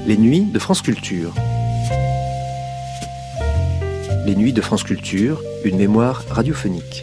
Les nuits de France Culture. Les nuits de France Culture, une mémoire radiophonique.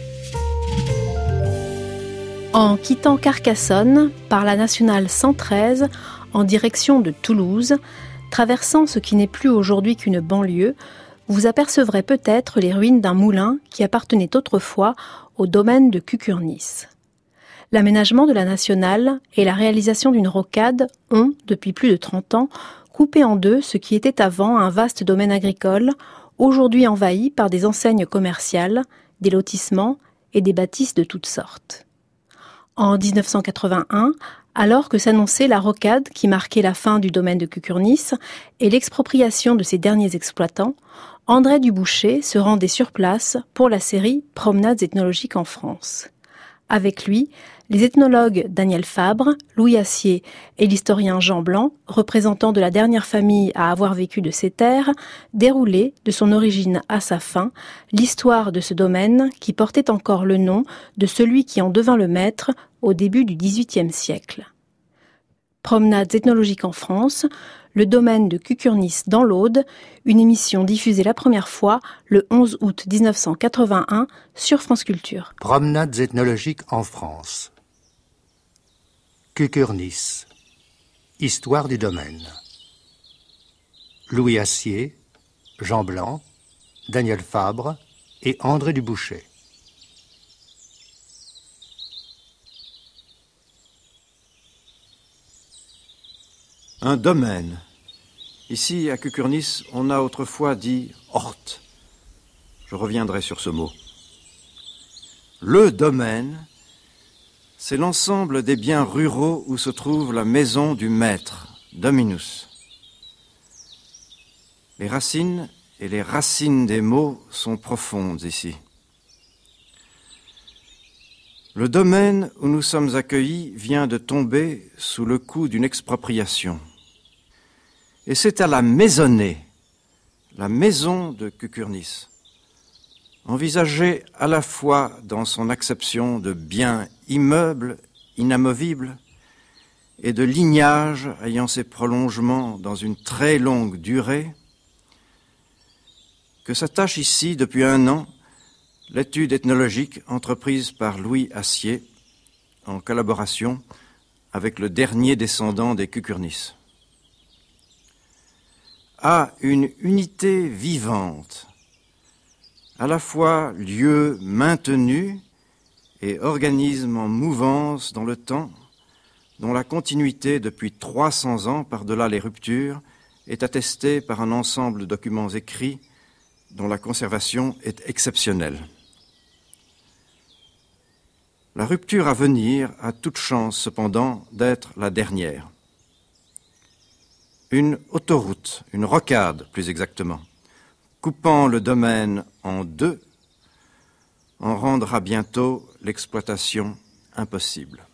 En quittant Carcassonne, par la nationale 113, en direction de Toulouse, traversant ce qui n'est plus aujourd'hui qu'une banlieue, vous apercevrez peut-être les ruines d'un moulin qui appartenait autrefois au domaine de Cucurnis. L'aménagement de la nationale et la réalisation d'une rocade ont, depuis plus de 30 ans, coupé en deux ce qui était avant un vaste domaine agricole, aujourd'hui envahi par des enseignes commerciales, des lotissements et des bâtisses de toutes sortes. En 1981, alors que s'annonçait la rocade qui marquait la fin du domaine de Cucurnis et l'expropriation de ses derniers exploitants, André Dubouché se rendait sur place pour la série Promenades ethnologiques en France. Avec lui, les ethnologues Daniel Fabre, Louis Assier et l'historien Jean Blanc, représentant de la dernière famille à avoir vécu de ces terres, déroulaient, de son origine à sa fin, l'histoire de ce domaine qui portait encore le nom de celui qui en devint le maître au début du XVIIIe siècle. Promenades ethnologiques en France, le domaine de Cucurnis dans l'Aude, une émission diffusée la première fois le 11 août 1981 sur France Culture. Promenades ethnologiques en France. Cucurnis. Histoire du domaine. Louis Assier, Jean Blanc, Daniel Fabre et André Dubouché. Un domaine. Ici, à Cucurnis, on a autrefois dit « horte ». Je reviendrai sur ce mot. Le domaine, c'est l'ensemble des biens ruraux où se trouve la maison du maître, dominus. Les racines et les racines des mots sont profondes ici. Le domaine où nous sommes accueillis vient de tomber sous le coup d'une expropriation. Et c'est à la maisonnée, la maison de Cucurnis, envisagée à la fois dans son acception de bien immeuble, inamovible, et de lignage ayant ses prolongements dans une très longue durée, que s'attache ici depuis 1 an l'étude ethnologique entreprise par Louis Assier en collaboration avec le dernier descendant des Cucurnis. A une unité vivante, à la fois lieu maintenu et organisme en mouvance dans le temps, dont la continuité depuis 300 ans par-delà les ruptures est attestée par un ensemble de documents écrits dont la conservation est exceptionnelle. La rupture à venir a toute chance cependant d'être la dernière. Une autoroute, une rocade plus exactement, coupant le domaine en 2, en rendra bientôt l'exploitation impossible.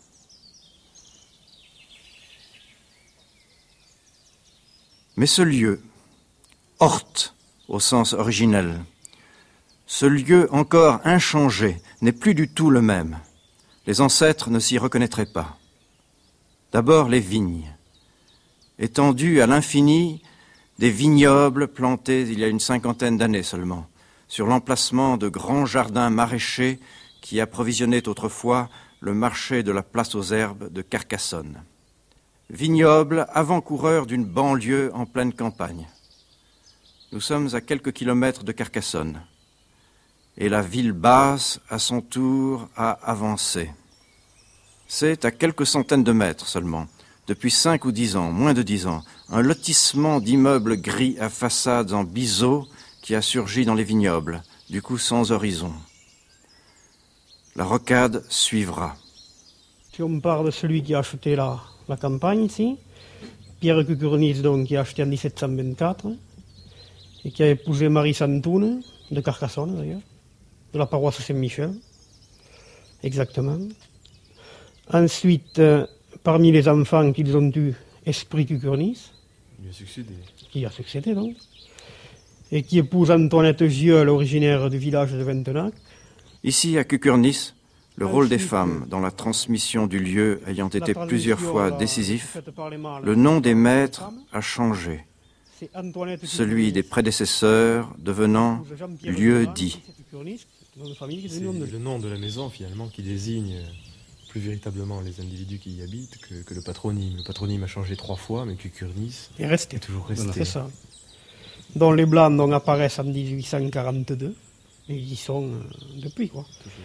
Mais ce lieu, horte au sens originel, ce lieu encore inchangé n'est plus du tout le même. Les ancêtres ne s'y reconnaîtraient pas. D'abord les vignes. Étendus à l'infini, des vignobles plantés il y a une 50aine d'années seulement, sur l'emplacement de grands jardins maraîchers qui approvisionnaient autrefois le marché de la place aux herbes de Carcassonne. Vignobles avant-coureurs d'une banlieue en pleine campagne. Nous sommes à quelques kilomètres de Carcassonne, et la ville basse, à son tour, a avancé. C'est à quelques centaines de mètres seulement, depuis 5 ou 10 ans, moins de 10 ans, un lotissement d'immeubles gris à façades en biseau qui a surgi dans les vignobles, du coup sans horizon. La rocade suivra. Si on parle de celui qui a acheté la campagne ici, Pierre Cucurnis, donc, qui a acheté en 1724, et qui a épousé Marie Santoun, de Carcassonne d'ailleurs, de la paroisse Saint-Michel, exactement. Ensuite, parmi les enfants qu'ils ont eu, Esprit Cucurnis, qui a succédé donc, et qui épouse Antoinette Gieul, originaire du village de Ventenac. Ici, à Cucurnis, Le rôle des femmes dans la transmission du lieu ayant été plusieurs fois décisif, le nom des maîtres a changé, celui des prédécesseurs devenant lieu dit. C'est le nom de la maison finalement qui désigne plus véritablement les individus qui y habitent que le patronyme. Le patronyme a changé 3 fois, mais Cucurnis est toujours resté. Voilà, c'est ça. Dont les Blancs dont apparaissent en 1842, et ils y sont depuis, quoi.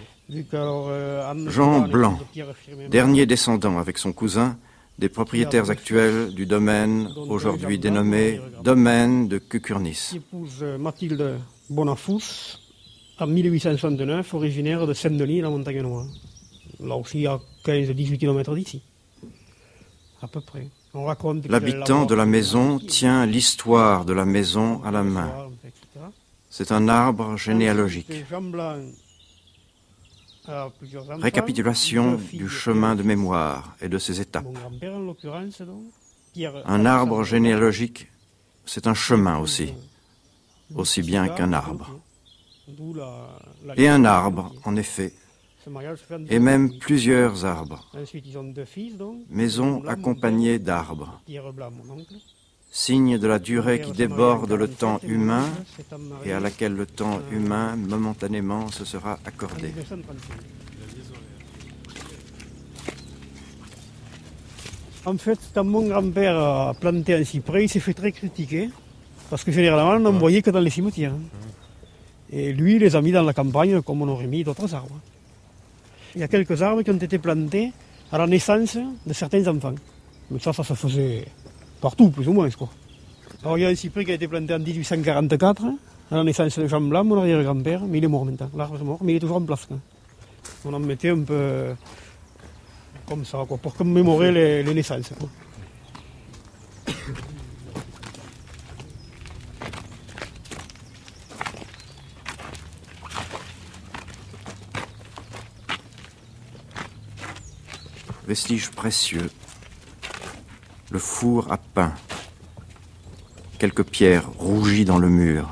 Jean Blanc, dernier descendant avec son cousin des propriétaires actuels du domaine aujourd'hui dénommé domaine de Cucurnis. Il épouse Mathilde Bonafous en 1869, originaire de Saint-Denis, la Montagne Noire. Là aussi à 15-18 km d'ici, à peu près. On raconte l'habitant de la maison tient l'histoire de la maison à la main. C'est un arbre généalogique. Récapitulation du chemin de mémoire et de ses étapes. Un arbre généalogique, c'est un chemin aussi bien qu'un arbre. Et un arbre, en effet, et même plusieurs arbres. Maison accompagnée d'arbres. Signe de la durée qui déborde le temps humain et à laquelle le temps humain momentanément se sera accordé. En fait, quand mon grand-père a planté un cyprès, il s'est fait très critiquer, parce que généralement, on n'en voyait que dans les cimetières. Et lui, il les a mis dans la campagne comme on aurait mis d'autres arbres. Il y a quelques arbres qui ont été plantés à la naissance de certains enfants. Mais ça se faisait partout, plus ou moins, quoi. Alors, il y a un cyprès qui a été planté en 1844, à la naissance de Jean Blanc, mon arrière-grand-père, mais il est mort maintenant. L'arbre est mort, mais il est toujours en place. On en mettait un peu comme ça, quoi, pour commémorer les naissances, quoi. Vestiges précieux, le four à pain, quelques pierres rougies dans le mur.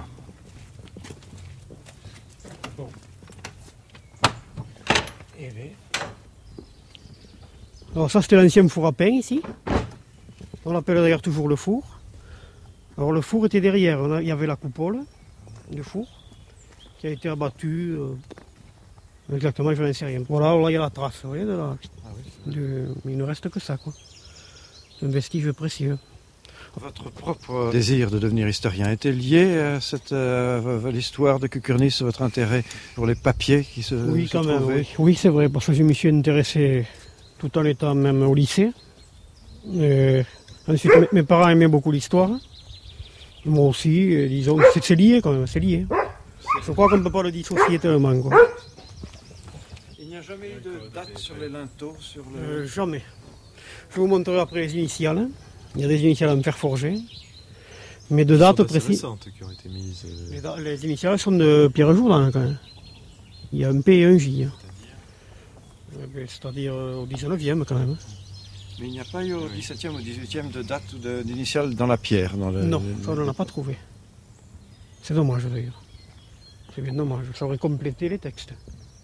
Alors ça, c'était l'ancien four à pain ici. On l'appelle d'ailleurs toujours le four. Alors le four était derrière, il y avait la coupole du four qui a été abattue. Exactement, je n'en sais rien. Voilà, là il y a la trace, vous voyez, il ne reste que ça, quoi. C'est un vestige précieux. Votre propre désir de devenir historien était lié à l'histoire de Cucurnis, votre intérêt pour les papiers qui se trouvaient? Oui, c'est vrai, parce que je m'y suis intéressé tout en étant même au lycée. Ensuite, mes parents aimaient beaucoup l'histoire. Moi aussi, disons, c'est lié quand même, c'est lié. Je crois qu'on ne peut pas le dissocier tellement, quoi. Il n'y a jamais eu de date sur les linteaux Jamais. Je vous montrerai après les initiales. Il y a des initiales en fer forgé. Mais de date précises. Qui ont été mises. Les initiales sont de Pierre Jourdan, quand même. Il y a un P et un J. C'est-à-dire au 19e, quand même. Mais il n'y a pas eu au 17e ou 18e de date ou d'initiale dans la pierre? Non, ça on n'en a pas trouvé. C'est dommage, d'ailleurs. C'est bien dommage. Ça aurait complété les textes.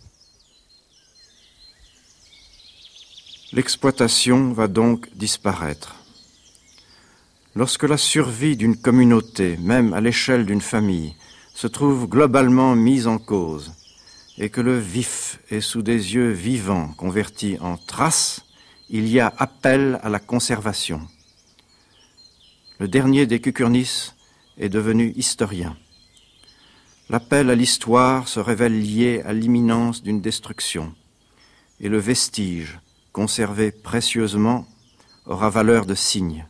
L'exploitation va donc disparaître. Lorsque la survie d'une communauté, même à l'échelle d'une famille, se trouve globalement mise en cause, et que le vif est sous des yeux vivants converti en traces, il y a appel à la conservation. Le dernier des Cucurnis est devenu historien. L'appel à l'histoire se révèle lié à l'imminence d'une destruction, et le vestige, conservé précieusement, aura valeur de signe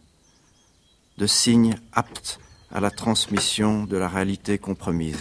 apte à la transmission de la réalité compromise.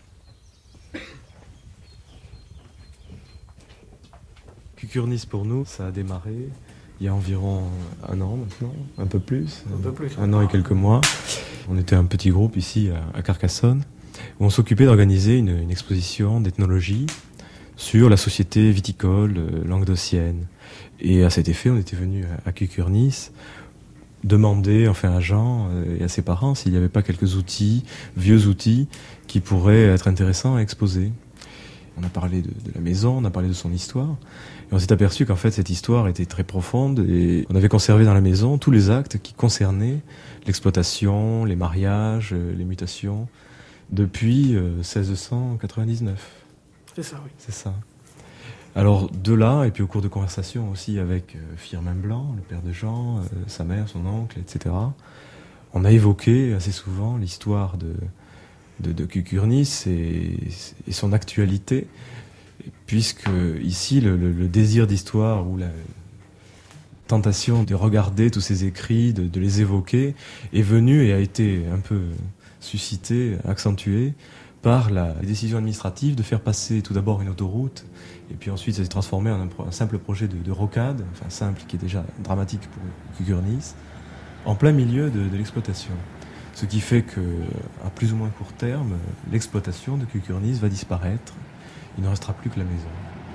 Cucurnis pour nous, ça a démarré il y a environ 1 an maintenant, un peu plus. 1 an et quelques mois. On était un petit groupe ici à Carcassonne où on s'occupait d'organiser une exposition d'ethnologie sur la société viticole languedocienne. Et à cet effet, on était venu à Cucurnis demander à Jean et à ses parents s'il n'y avait pas quelques outils, vieux outils, qui pourraient être intéressants à exposer. On a parlé de la maison, on a parlé de son histoire. Et on s'est aperçu qu'en fait, cette histoire était très profonde et on avait conservé dans la maison tous les actes qui concernaient l'exploitation, les mariages, les mutations, depuis 1699. C'est ça, oui. C'est ça. Alors, de là, et puis au cours de conversations aussi avec Firmin Blanc, le père de Jean, sa mère, son oncle, etc., on a évoqué assez souvent l'histoire de Cucurnis et son actualité, puisque ici, le désir d'histoire ou la tentation de regarder tous ces écrits, de les évoquer, est venu et a été un peu suscité, accentué par la décision administrative de faire passer tout d'abord une autoroute, et puis ensuite ça s'est transformé en un simple projet de rocade, enfin simple, qui est déjà dramatique pour Cucurnis, en plein milieu de l'exploitation. Ce qui fait que, à plus ou moins court terme, l'exploitation de Cucurnis va disparaître. Il ne restera plus que la maison.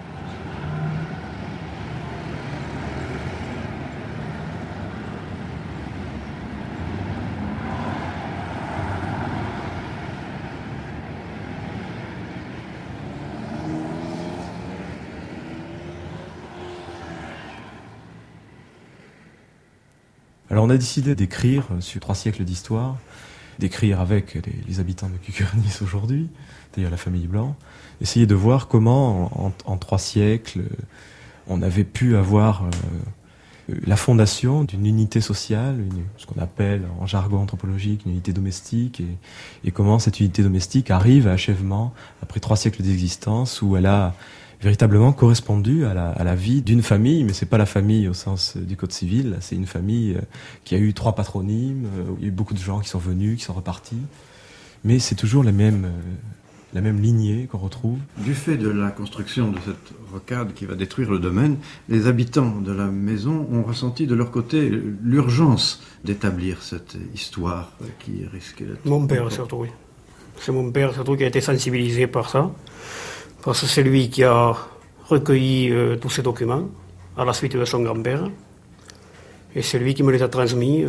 Alors on a décidé d'écrire sur 3 siècles d'histoire, d'écrire avec les habitants de Cucurnis aujourd'hui, c'est-à-dire la famille Blanc, essayer de voir comment en 3 siècles on avait pu avoir la fondation d'une unité sociale, ce qu'on appelle en jargon anthropologique une unité domestique, et comment cette unité domestique arrive à achèvement après 3 siècles d'existence où elle a véritablement correspondu à la vie d'une famille, mais c'est pas la famille au sens du code civil, c'est une famille qui a eu 3 patronymes, où il y a eu beaucoup de gens qui sont venus, qui sont repartis, mais c'est toujours la même lignée qu'on retrouve. Du fait de la construction de cette rocade qui va détruire le domaine, les habitants de la maison ont ressenti de leur côté l'urgence d'établir cette histoire qui risquait d'être... Mon père surtout, oui. C'est mon père surtout qui a été sensibilisé par ça. Parce que c'est lui qui a recueilli tous ces documents à la suite de son grand-père. Et c'est lui qui me les a transmis.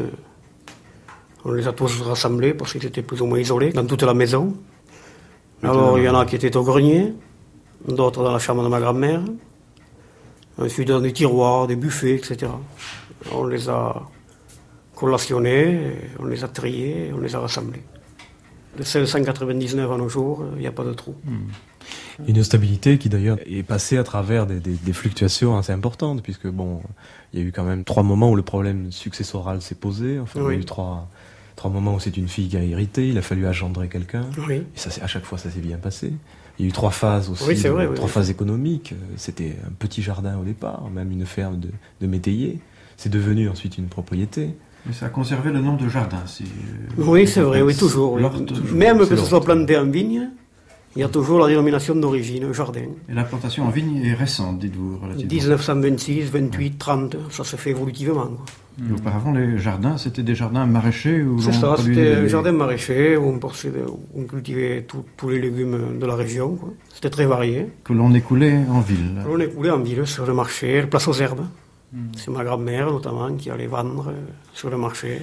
On les a tous rassemblés parce qu'ils étaient plus ou moins isolés dans toute la maison. Alors il y en a qui étaient au grenier, d'autres dans la chambre de ma grand-mère, ensuite dans des tiroirs, des buffets, etc. On les a collationnés, on les a triés, on les a rassemblés. De 1699 à nos jours, il n'y a pas de trou. Une stabilité qui d'ailleurs est passée à travers des fluctuations assez importantes, puisque bon, il y a eu quand même 3 moments où le problème successoral s'est posé. Enfin, oui. Il y a eu 3 moments où c'est une fille qui a hérité, il a fallu engendrer quelqu'un. Oui. Et ça, à chaque fois, ça s'est bien passé. Il y a eu 3 phases aussi, oui, vrai, 3 phases économiques. C'était un petit jardin au départ, même une ferme de métayers. C'est devenu ensuite une propriété. Mais ça a conservé le nom de jardin. Oui, c'est vrai, oui, toujours. Oui. Même que ce soit planté en vigne, il y a toujours la dénomination d'origine, jardin. Et la plantation en vigne est récente, dites-vous, relativement. 1926, 28, 30, ça se fait évolutivement. Et auparavant, les jardins, c'était des jardins maraîchers où c'est ça, c'était un jardin maraîcher où on cultivait tous les légumes de la région. Quoi. C'était très varié. Que l'on écoulait en ville. Que l'on écoulait en ville, sur le marché, place aux herbes. C'est ma grand-mère, notamment, qui allait vendre sur le marché.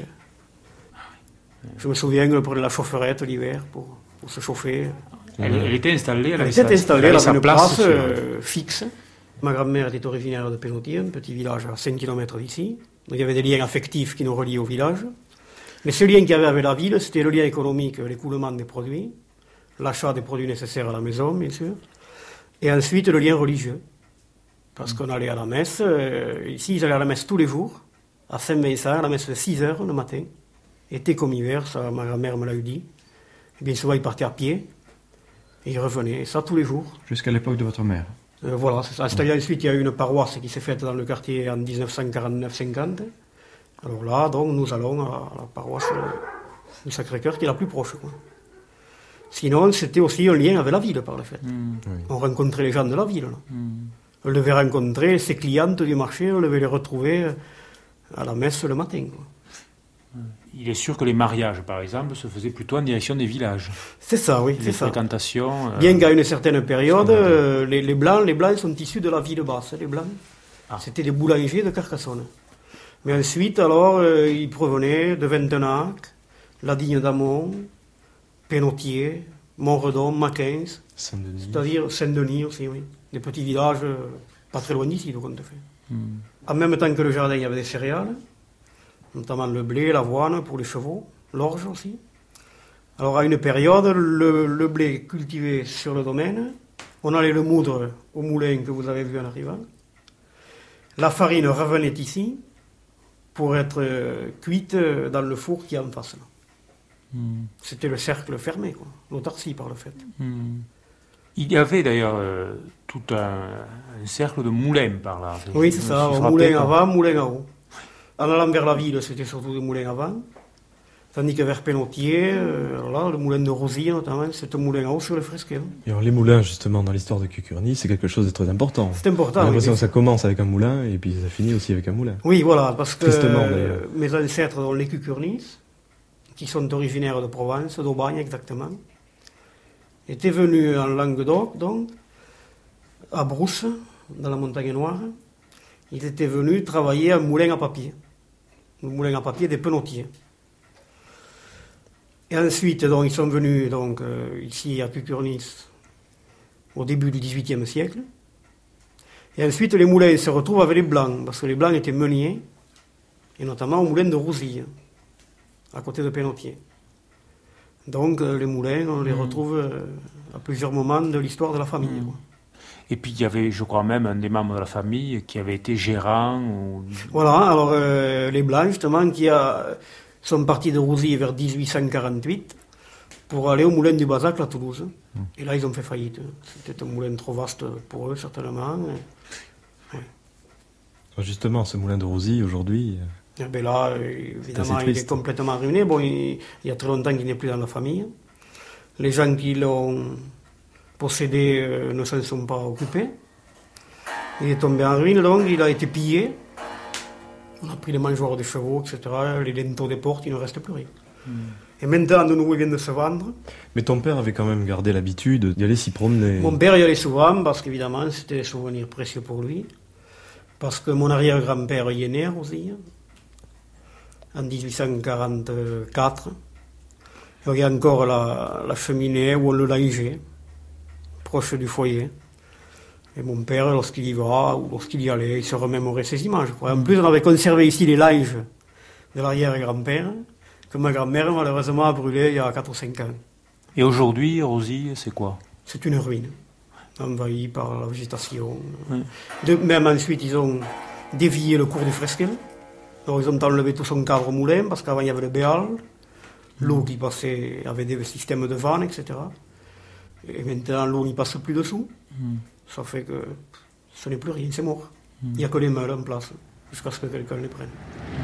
Je me souviens qu'elle prenait la chaufferette l'hiver pour se chauffer. Elle était installée, elle avait une place fixe. Ma grand-mère était originaire de Pénautier, un petit village à 5 km d'ici. Donc il y avait des liens affectifs qui nous reliaient au village. Mais ce lien qu'il y avait avec la ville, c'était le lien économique, l'écoulement des produits, l'achat des produits nécessaires à la maison, bien sûr, et ensuite le lien religieux. Parce qu'on allait à la messe, ici ils allaient à la messe tous les jours, à Saint-Vincent, à la messe de 6h le matin. Été comme hiver, ça ma grand-mère me l'a eu dit. Et bien souvent ils partaient à pied, et ils revenaient, et ça tous les jours. Jusqu'à l'époque de votre mère. Voilà, c'est ça. C'est-à-dire ensuite il y a eu une paroisse qui s'est faite dans le quartier en 1949-50. Alors là, donc, nous allons à la paroisse du Sacré-Cœur qui est la plus proche. Quoi. Sinon, c'était aussi un lien avec la ville par le fait. Oui. On rencontrait les gens de la ville. Là. On devait rencontrer ses clientes du marché, on devait les retrouver à la messe le matin. Quoi. Il est sûr que les mariages, par exemple, se faisaient plutôt en direction des villages. C'est ça, oui. Les fréquentations... Bien qu'à une certaine période, les Blancs sont issus de la ville basse, les Blancs. Ah. C'était des boulangers de Carcassonne. Mais ensuite, alors, ils provenaient de Ventenac, la Digne d'Amont, Pénautier, Montredon, Macquens. Saint-Denis. C'est-à-dire Saint-Denis aussi, oui. Des petits villages pas très loin d'ici, tout compte fait. En même temps que le jardin, il y avait des céréales, notamment le blé, l'avoine pour les chevaux, l'orge aussi. Alors à une période, le blé cultivé sur le domaine, on allait le moudre au moulin que vous avez vu en arrivant. La farine revenait ici pour être cuite dans le four qui est en face. Là. C'était le cercle fermé, quoi. L'autarcie par le fait. Il y avait d'ailleurs tout un cercle de moulins par là. Oui, c'est ça, moulin avant, moulin en haut. En allant vers la ville, c'était surtout des moulins avant. Tandis que vers Pénautier, là, le moulin de Rosille notamment, c'est un moulin en haut sur le Fresquet. Et alors les moulins, justement, dans l'histoire de Cucurny, c'est quelque chose de très important. C'est important. J'ai l'impression que ça commence avec un moulin et puis ça finit aussi avec un moulin. Oui, voilà, parce que Tristement, mes ancêtres, dont les Cucurnis, qui sont originaires de Provence, d'Aubagne exactement, étaient venus en Languedoc, donc, à Brousse, dans la Montagne Noire. Ils étaient venus travailler à un moulin à papier. Le moulin à papier des Pénautiers. Et ensuite, donc, ils sont venus donc, ici à Cucurnis au début du XVIIIe siècle. Et ensuite, les moulins se retrouvent avec les Blancs, parce que les Blancs étaient meuniers, et notamment au moulin de Rousille, à côté de Pénautier. Donc, les moulins, on les retrouve à plusieurs moments de l'histoire de la famille. Et puis, il y avait, je crois même, un des membres de la famille qui avait été gérant. Ou... Voilà, alors les Blancs, justement, sont partis de Rousille vers 1848 pour aller au moulin du Bazac à Toulouse. Et là, ils ont fait faillite. C'était un moulin trop vaste pour eux, certainement. Justement, ce moulin de Rousille, aujourd'hui... Et bien là, évidemment, il est complètement ruiné. Bon, il y a très longtemps qu'il n'est plus dans la famille. Les gens qui l'ont possédé ne s'en sont pas occupés. Il est tombé en ruine, donc il a été pillé. On a pris les mangeoires des chevaux, etc., les linteaux des portes, il ne reste plus rien. Et maintenant, de nouveau, ils viennent de se vendre. Mais ton père avait quand même gardé l'habitude d'y aller s'y promener. Mon père y allait souvent, parce qu'évidemment, c'était des souvenirs précieux pour lui. Parce que mon arrière-grand-père y est né aussi, en 1844. Il y a encore la cheminée où on le langeait, proche du foyer. Et mon père, lorsqu'il y va, ou lorsqu'il y allait, il se remémorait ces images. En plus, on avait conservé ici les langes de l'arrière-grand-père, que ma grand-mère, malheureusement, a brûlé il y a 4 ou 5 ans. Et aujourd'hui, Rosie, c'est quoi? C'est une ruine, envahie par la végétation. Même ensuite, ils ont dévié le cours du Fresquel. Alors, ils ont enlevé tout son cadre au moulin, parce qu'avant, il y avait le béal. L'eau qui passait avait des systèmes de vannes, etc. Et maintenant, l'eau n'y passe plus dessous. Ça fait que ce n'est plus rien, c'est mort. Il n'y a que les meules en place, jusqu'à ce que quelqu'un les prenne.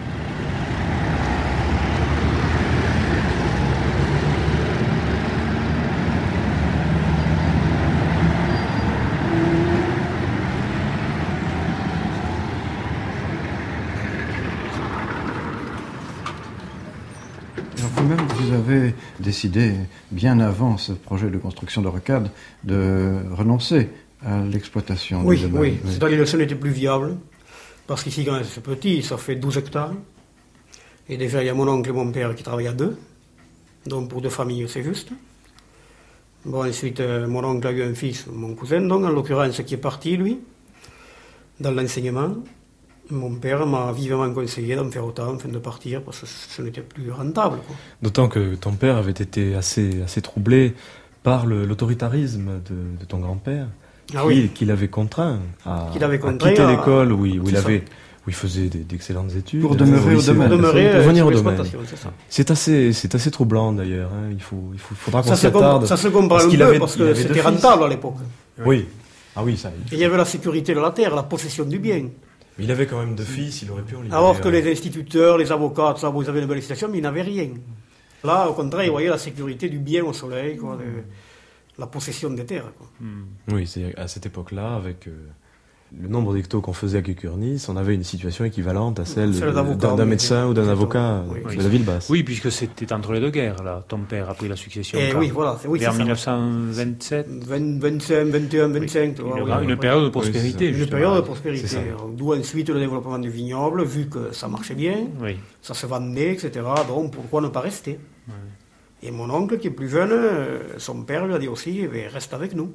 Vous-même, vous avez décidé, bien avant ce projet de construction de rocade, de renoncer à l'exploitation du domaine. Oui. C'est-à-dire que ce n'était plus viable, parce qu'ici, quand c'est petit, ça fait 12 hectares. Et déjà, il y a mon oncle et mon père qui travaillent à 2. Donc, pour 2 familles, c'est juste. Bon, ensuite, mon oncle a eu un fils, mon cousin, donc, en l'occurrence, qui est parti, lui, dans l'enseignement. Mon père m'a vivement conseillé d'en faire autant, afin de partir, parce que ce n'était plus rentable, quoi. D'autant que ton père avait été assez troublé par l'autoritarisme de ton grand-père, qui l'avait contraint à quitter l'école où il faisait d'excellentes études. Pour demeurer au domaine. Pour venir au domaine. C'est assez troublant d'ailleurs. Hein. Faudra qu'on s'y attarde. Ça se comprend un peu, parce que c'était rentable à l'époque. Oui. Ah oui, ça. Et il y avait la sécurité de la terre, la possession du bien. Mais il avait quand même 2 fils, il aurait pu en libérer. Alors que les instituteurs, les avocats, tout ça, ils avaient une belle situation, mais ils n'avaient rien. Là, au contraire, ils voyaient la sécurité du bien au soleil, quoi, la possession des terres. Quoi. Oui, c'est à cette époque-là, avec le nombre d'hectos qu'on faisait à Cucurnis, on avait une situation équivalente à celle d'un médecin ou d'un avocat de la ville basse. Oui, puisque c'était entre les 2 guerres, là. Ton père a pris la succession. Oui, voilà. Vers 1927. 25, 21, 25. Une période de prospérité. Une période de prospérité. D'où ensuite le développement du vignoble, vu que ça marchait bien, ça se vendait, etc. Donc pourquoi ne pas rester? Et mon oncle, qui est plus jeune, son père lui a dit aussi, reste avec nous.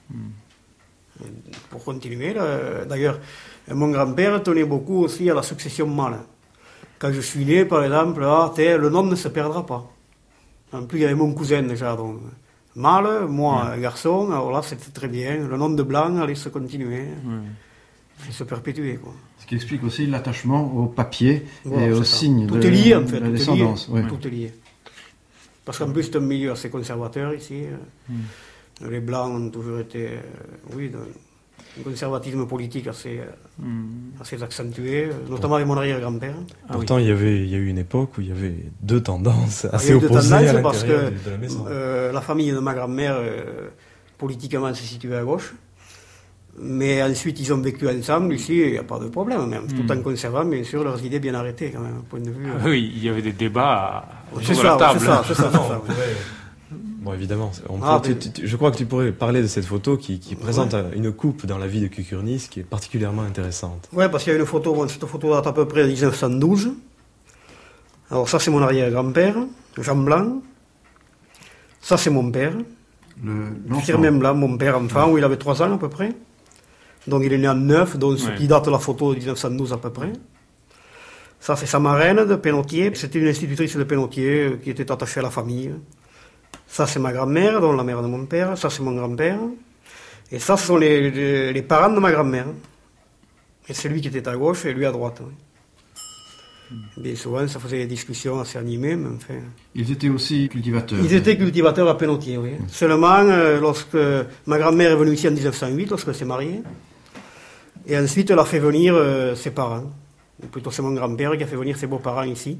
Pour continuer. D'ailleurs, mon grand-père tenait beaucoup aussi à la succession mâle. Quand je suis né, par exemple, le nom ne se perdra pas. En plus, il y avait mon cousin déjà, donc mâle, moi garçon, alors là c'était très bien. Le nom de blanc allait se continuer, se perpétuer, quoi. Ce qui explique aussi l'attachement au papier Voilà, et au ça. signe Tout de est lié, en fait, la descendance. tout est lié. Parce qu'en plus, c'est un milieu assez conservateur ici. Les Blancs ont toujours été, un conservatisme politique assez accentué, notamment avec mon arrière-grand-père. Pourtant, il y a eu une époque où il y avait deux tendances assez opposées à l'intérieur parce que de la maison. La famille de ma grand-mère, politiquement, se situait à gauche. Mais ensuite, ils ont vécu ensemble, ici, il n'y a pas de problème, même, tout en conservant, bien sûr, leurs idées bien arrêtées, quand même, point de vue. Oui, il y avait des débats autour de la table. C'est ça. Bon, évidemment, je crois que tu pourrais parler de cette photo qui présente une coupe dans la vie de Cucurnis qui est particulièrement intéressante. Oui, parce qu'il y a une photo, cette photo date à peu près de 1912. Alors ça, c'est mon arrière-grand-père, Jean Blanc. Ça, c'est mon père. Firmin Blanc, mon père enfant, où il avait 3 ans à peu près. Donc il est né en 9, donc ce qui date de la photo de 1912 à peu près. Ça, c'est sa marraine de Pénautier. C'était une institutrice de Pénautier qui était attachée à la famille. Ça, c'est ma grand-mère, donc la mère de mon père. Ça, c'est mon grand-père. Et ça, ce sont les parents de ma grand-mère. Et c'est lui qui était à gauche et lui à droite. Bien souvent, ça faisait des discussions assez animées, mais enfin... Ils étaient aussi cultivateurs. Ils étaient cultivateurs à Pénautier, oui. Seulement, lorsque ma grand-mère est venue ici en 1908, lorsqu'elle s'est mariée, et ensuite elle a fait venir ses parents. Ou plutôt c'est mon grand-père qui a fait venir ses beaux-parents ici.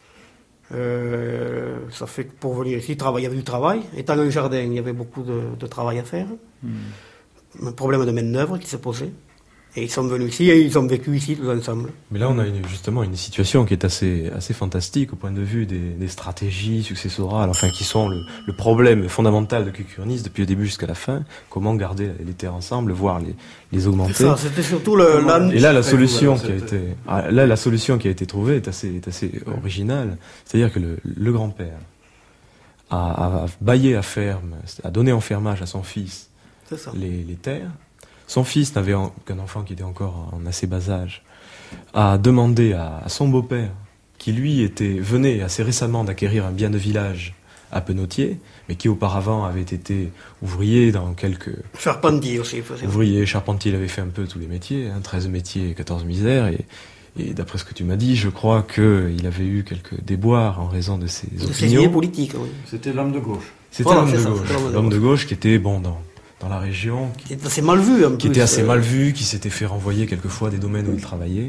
Ça fait que pour venir ici, il y avait du travail. Étant un jardin, il y avait beaucoup de travail à faire. Un problème de main-d'œuvre qui se posait. Et ils sont venus ici et ils ont vécu ici tous ensemble. Mais là, on a justement une situation qui est assez fantastique au point de vue des stratégies successorales, enfin qui sont le problème fondamental de Cucurnis depuis le début jusqu'à la fin. Comment garder les terres ensemble, voire les augmenter. C'est ça, c'était surtout Et là, la solution qui a été trouvée est assez originale. C'est-à-dire que le grand-père a baillé à ferme, a donné en fermage à son fils les terres. Son fils n'avait qu'un enfant qui était encore en assez bas âge, a demandé à son beau-père, qui lui venait assez récemment d'acquérir un bien de village à Pénautier, mais qui auparavant avait été ouvrier dans quelques... Charpentier aussi. Ouvrier, charpentier, il avait fait un peu tous les métiers, 13 métiers, 14 misères, et d'après ce que tu m'as dit, je crois qu'il avait eu quelques déboires en raison de ses opinions. Ses idées politiques, oui. C'était l'homme de gauche. C'était l'homme de gauche qui était, dans la région, qui était assez mal vu, qui s'était fait renvoyer quelquefois des domaines où il travaillait.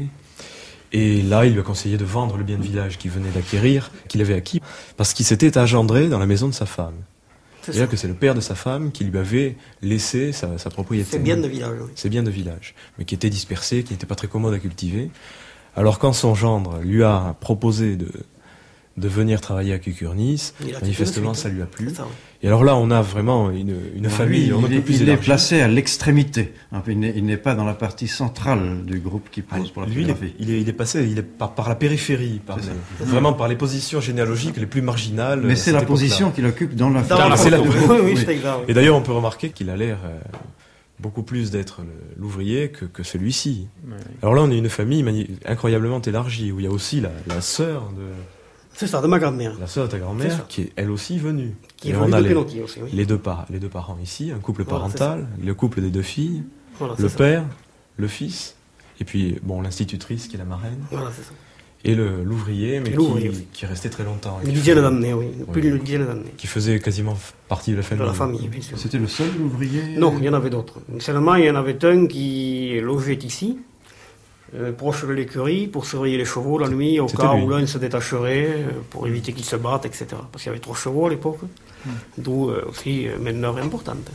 Et là, il lui a conseillé de vendre le bien de village qu'il venait d'acquérir, qu'il avait acquis, parce qu'il s'était engendré dans la maison de sa femme. C'est-à-dire que c'est le père de sa femme qui lui avait laissé sa propriété. C'est bien de village, oui. C'est bien de village, mais qui était dispersé, qui n'était pas très commode à cultiver. Alors quand son gendre lui a proposé de venir travailler à Cucurnis, manifestement ça lui a plu. Et alors là, on a vraiment une famille. Il est placé à l'extrémité. Il n'est pas dans la partie centrale du groupe qui pose pour la photographie. Il est passé par la périphérie, vraiment par les positions généalogiques les plus marginales. Mais c'est la position qu'il occupe dans la photographie. Et d'ailleurs, on peut remarquer qu'il a l'air beaucoup plus d'être l'ouvrier que celui-ci. Ouais. Alors là, on est une famille incroyablement élargie, où il y a aussi la sœur de... C'est ça, de ma grand-mère. La sœur de ta grand-mère, qui est elle aussi venue. Qui est venue de Pénautier aussi, oui. Les deux parents ici, un couple parental, le couple des 2 filles, voilà, le père, le fils, et puis l'institutrice qui est la marraine. Voilà, c'est ça. Et l'ouvrier, mais qui restait très longtemps. Une dizaine d'années, oui. Plus d'une dizaine d'années. Qui faisait quasiment partie de la famille. De la famille, bien sûr. C'était le seul ouvrier? Non, il y en avait d'autres. Seulement, il y en avait un qui logeait ici, proche de l'écurie, pour surveiller les chevaux la nuit, au cas où l'un se détacherait, pour éviter qu'ils se battent, etc. Parce qu'il y avait 3 chevaux à l'époque, d'où aussi une main-d'œuvre importante.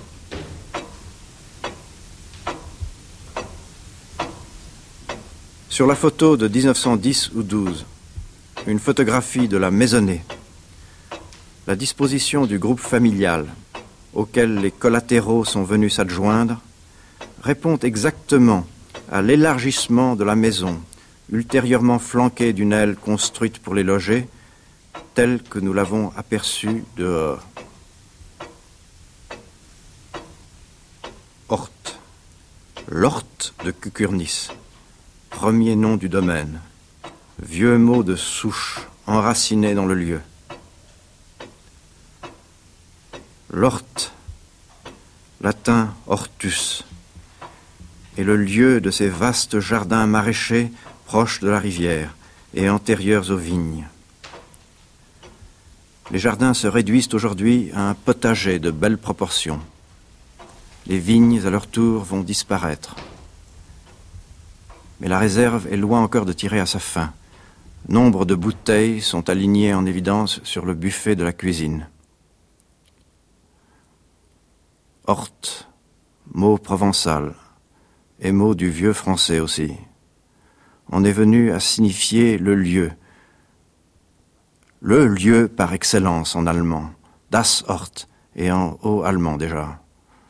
Sur la photo de 1910 ou 12, une photographie de la maisonnée, la disposition du groupe familial, auquel les collatéraux sont venus s'adjoindre, répond exactement à l'élargissement de la maison, ultérieurement flanquée d'une aile construite pour les loger, tel que nous l'avons aperçu dehors. Horte, l'Horte de Cucurnis, premier nom du domaine, vieux mot de souche enraciné dans le lieu. L'Horte, latin hortus, est le lieu de ces vastes jardins maraîchers proches de la rivière et antérieurs aux vignes. Les jardins se réduisent aujourd'hui à un potager de belles proportions. Les vignes, à leur tour, vont disparaître. Mais la réserve est loin encore de tirer à sa fin. Nombre de bouteilles sont alignées en évidence sur le buffet de la cuisine. Horte, mot provençal, et mot du vieux français aussi. On est venu à signifier le lieu par excellence en allemand, das Ort, et en haut allemand déjà.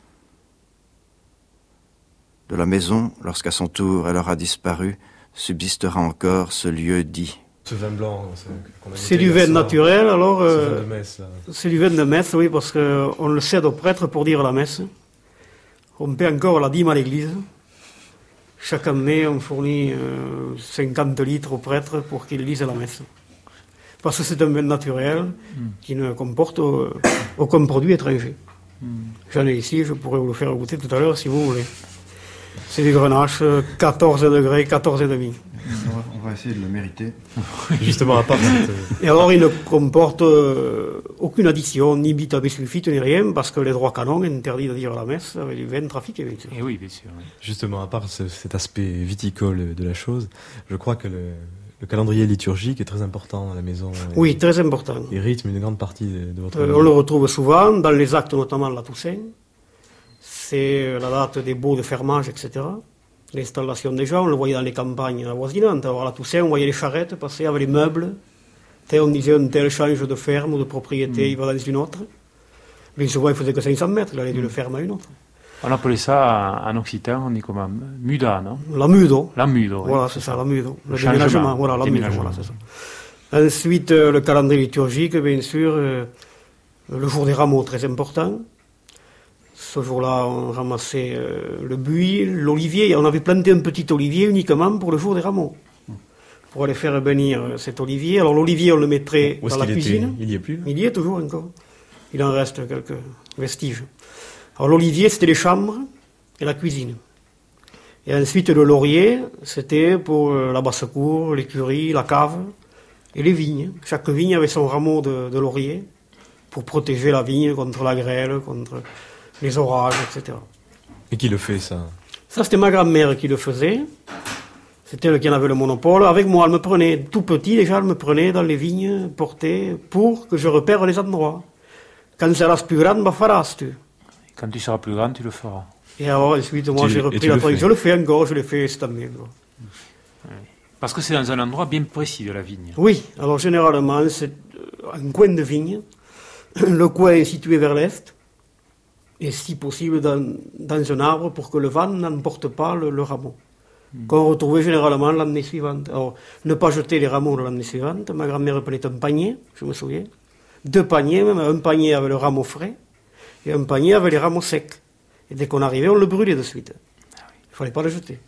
De la maison, lorsqu'à son tour elle aura disparu, subsistera encore ce lieu dit. Ce vin blanc, c'est du vin naturel, alors c'est vin de messe, là. C'est du vin de messe, oui, parce qu'on le cède au prêtre pour dire la messe. On paie encore la dîme à l'église. Chaque année, on fournit 50 litres au prêtre pour qu'il lise la messe. Parce que c'est un vin naturel qui ne comporte aucun produit étranger. J'en ai ici, je pourrais vous le faire goûter tout à l'heure si vous voulez. C'est du Grenache, 14 degrés, 14 et demi. On va essayer de le mériter. Justement, à part Et alors, il ne comporte aucune addition, ni bitabisulfite, ni rien, parce que les droits canons interdisent de dire la messe avec du vin trafiqué, bien sûr. Et oui, bien sûr. Oui. Justement, à part cet aspect viticole de la chose, je crois que le calendrier liturgique est très important à la maison. Oui, très important. Il rythme une grande partie de votre on le retrouve souvent, dans les actes notamment la Toussaint. C'est la date des baux de fermage, etc. L'installation des gens, on le voyait dans les campagnes avoisinantes. Alors à la Toussaint, on voyait les charrettes passer avec les meubles. On disait un tel change de ferme ou de propriété, il va dans une autre. Mais souvent, il faisait que 500 mètres, il allait d'une ferme à une autre. On appelait ça en occitan, on dit comment muda, non? La mudo. La mudo. Voilà, oui, c'est ça, la mudo. Le changement. déménagement, voilà, la mudo, voilà, c'est ça. Ensuite, le calendrier liturgique, bien sûr, le jour des rameaux, très important. Ce jour-là, on ramassait le buis, l'olivier. On avait planté un petit olivier uniquement pour le jour des rameaux. Pour aller faire bénir cet olivier. Alors l'olivier, on le mettrait dans la cuisine. Il y est plus là? Il y est toujours encore. Il en reste quelques vestiges. Alors l'olivier, c'était les chambres et la cuisine. Et ensuite, le laurier, c'était pour la basse-cour, l'écurie, la cave et les vignes. Chaque vigne avait son rameau de laurier pour protéger la vigne contre la grêle, contre les orages, etc. Et qui le fait, ça? Ça, c'était ma grand-mère qui le faisait. C'était elle qui en avait le monopole. Avec moi, elle me prenait, tout petit déjà, elle me prenait dans les vignes portées pour que je repère les endroits. Quand ça reste plus grande, faras-tu. Quand tu seras plus grand, tu le feras. Et alors, ensuite, moi, j'ai repris la tradition. Je le fais encore, je l'ai fait cette année. Parce que c'est dans un endroit bien précis de la vigne. Oui, alors généralement, c'est un coin de vigne. Le coin est situé vers l'est. Et si possible dans un arbre pour que le vent n'emporte pas le rameau. Qu'on retrouvait généralement l'année suivante. Alors, ne pas jeter les rameaux l'année suivante. Ma grand-mère prenait un panier, je me souviens. 2 paniers, même un panier avec le rameau frais et un panier avec les rameaux secs. Et dès qu'on arrivait, on le brûlait de suite. Il ne fallait pas le jeter.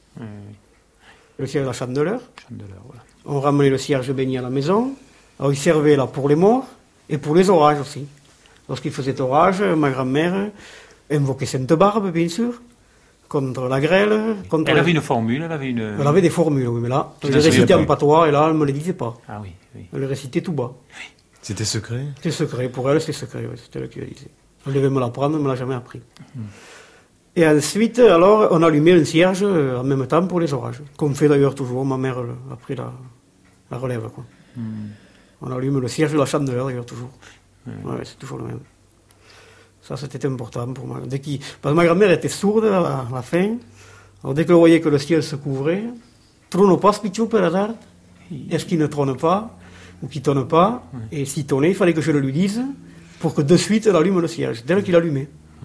Le cierge de la chandeleur. Voilà. On ramenait le cierge béni à la maison. Alors, il servait là pour les morts et pour les orages aussi. Lorsqu'il faisait orage, ma grand-mère invoquait Sainte Barbe, bien sûr, contre la grêle. Elle avait une formule, elle avait des formules, oui, mais là, elle les récitait en patois, et là, elle ne me les disait pas. Ah oui. Elle les récitait tout bas. Oui. C'était secret? C'était secret, pour elle, c'était secret, oui, c'était elle qui le disait. Elle devait me l'apprendre, elle ne me l'a jamais appris. Et ensuite, alors, on allumait un cierge en même temps pour les orages, comme fait d'ailleurs toujours, ma mère a pris la relève, quoi. On allume le cierge de la chandeleur, d'ailleurs, toujours. Ouais, c'est toujours le même. Ça, c'était important pour moi. Parce que ma grand-mère était sourde à la fin. Alors, dès qu'elle voyait que le ciel se couvrait, trône pas ce pichou par hasard? Est-ce qu'il ne trône pas? Ou qu'il tonne pas? Et s'il tonnait, il fallait que je le lui dise pour que de suite elle allume le cierge. C'était elle qui l'allumait.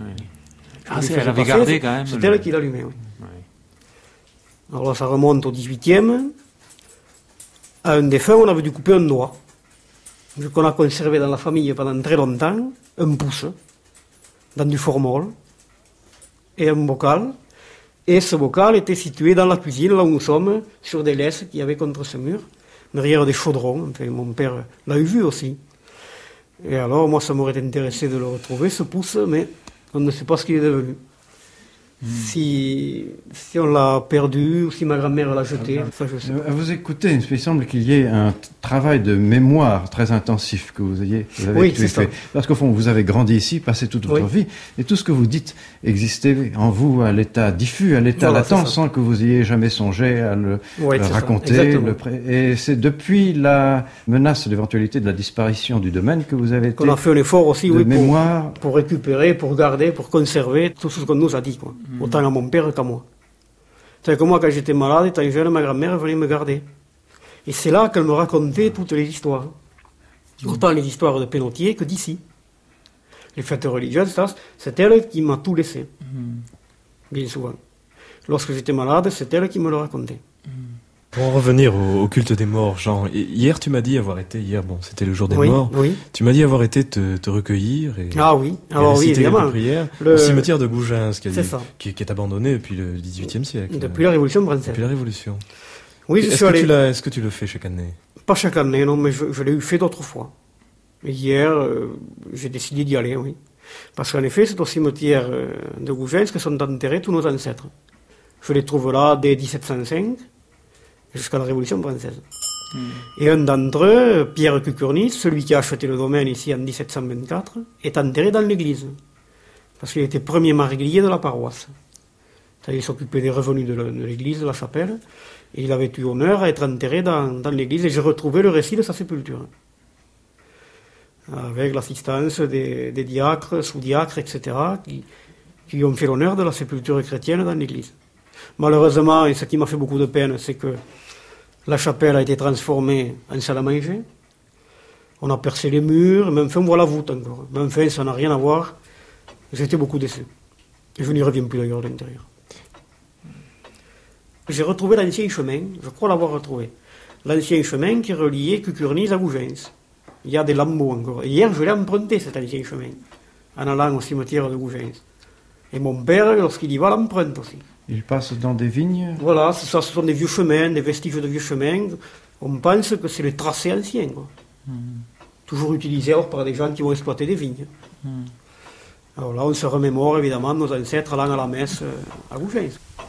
Elle avait gardé quand même. C'était elle qui l'allumait, oui. Alors, ça remonte au 18e. À un des fins, on avait dû couper un doigt. qu'on a conservé dans la famille pendant très longtemps, un pouce, dans du formol, et un bocal. Et ce bocal était situé dans la cuisine, là où nous sommes, sur des laisses qu'il y avait contre ce mur, derrière des chaudrons. Enfin, mon père l'a vu aussi. Et alors, moi, ça m'aurait intéressé de le retrouver, ce pouce, mais on ne sait pas ce qu'il est devenu. Si on l'a perdu ou si ma grand-mère l'a jeté, ça je sais pas. À vous écouter, il me semble qu'il y ait un travail de mémoire très intensif que vous avez fait. Parce qu'au fond, vous avez grandi ici, passé toute votre vie, et tout ce que vous dites existait en vous à l'état diffus, à l'état latent, sans que vous ayez jamais songé à le raconter. Et c'est depuis la menace, l'éventualité de la disparition du domaine que vous avez qu'on a fait un effort aussi, mémoire. Pour récupérer, pour garder, pour conserver tout ce qu'on nous a dit, quoi. Autant à mon père qu'à moi. C'est-à-dire que moi, quand j'étais malade, étant jeune, ma grand-mère venait me garder. Et c'est là qu'elle me racontait toutes les histoires. Autant les histoires de Pénautier que d'ici. Les fêtes religieuses, c'est elle qui m'a tout laissé. Bien souvent. Lorsque j'étais malade, c'est elle qui me le racontait. Pour en revenir au culte des morts, Jean, hier tu m'as dit avoir été, c'était le jour des morts, tu m'as dit avoir été te recueillir et réciter quelques prières au cimetière de Gougens, qui est abandonné depuis le XVIIIe siècle. Depuis la Révolution française. Depuis la Révolution. Oui, est-ce que tu le fais chaque année? Pas chaque année, non, mais je l'ai fait d'autres fois. Et hier, j'ai décidé d'y aller, oui. Parce qu'en effet, c'est au cimetière de Gougens que sont enterrés tous nos ancêtres. Je les trouve là dès 1705. Jusqu'à la Révolution française. Et un d'entre eux, Pierre Cucurnis, celui qui a acheté le domaine ici en 1724, est enterré dans l'église. Parce qu'il était premier marguillier de la paroisse. C'est-à-dire, il s'occupait des revenus de l'église, de la chapelle, et il avait eu honneur à être enterré dans l'église, et j'ai retrouvé le récit de sa sépulture. Avec l'assistance des diacres, sous-diacres, etc., qui ont fait l'honneur de la sépulture chrétienne dans l'église. Malheureusement, et ce qui m'a fait beaucoup de peine, c'est que la chapelle a été transformée en salle à manger. On a percé les murs, mais enfin, on voit la voûte encore. Mais enfin, ça n'a rien à voir. J'étais beaucoup déçu. Et je n'y reviens plus d'ailleurs de l'intérieur. J'ai retrouvé l'ancien chemin, je crois l'avoir retrouvé. L'ancien chemin qui reliait Cucurnis à Gougens. Il y a des lambeaux encore. Et hier, je l'ai emprunté, cet ancien chemin, en allant au cimetière de Gougens. Et mon père, lorsqu'il y va, l'emprunte aussi. Il passe dans des vignes? Voilà, ce sont des vieux chemins, des vestiges de vieux chemins. On pense que c'est les tracés anciens, quoi. Toujours utilisés par des gens qui vont exploiter des vignes. Alors là, on se remémore évidemment nos ancêtres allant à la messe à Gougens.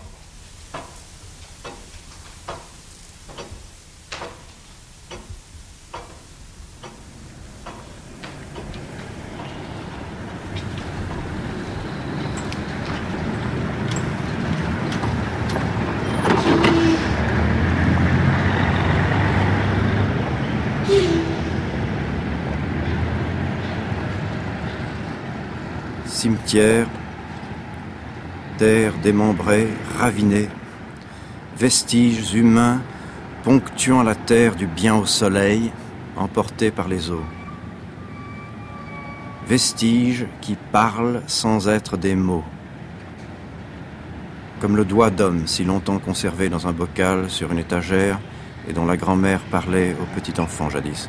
Cimetière, terre démembrée, ravinée, vestiges humains ponctuant la terre du bien au soleil, emportés par les eaux. Vestiges qui parlent sans être des mots. Comme le doigt d'homme si longtemps conservé dans un bocal sur une étagère et dont la grand-mère parlait au petit enfant jadis.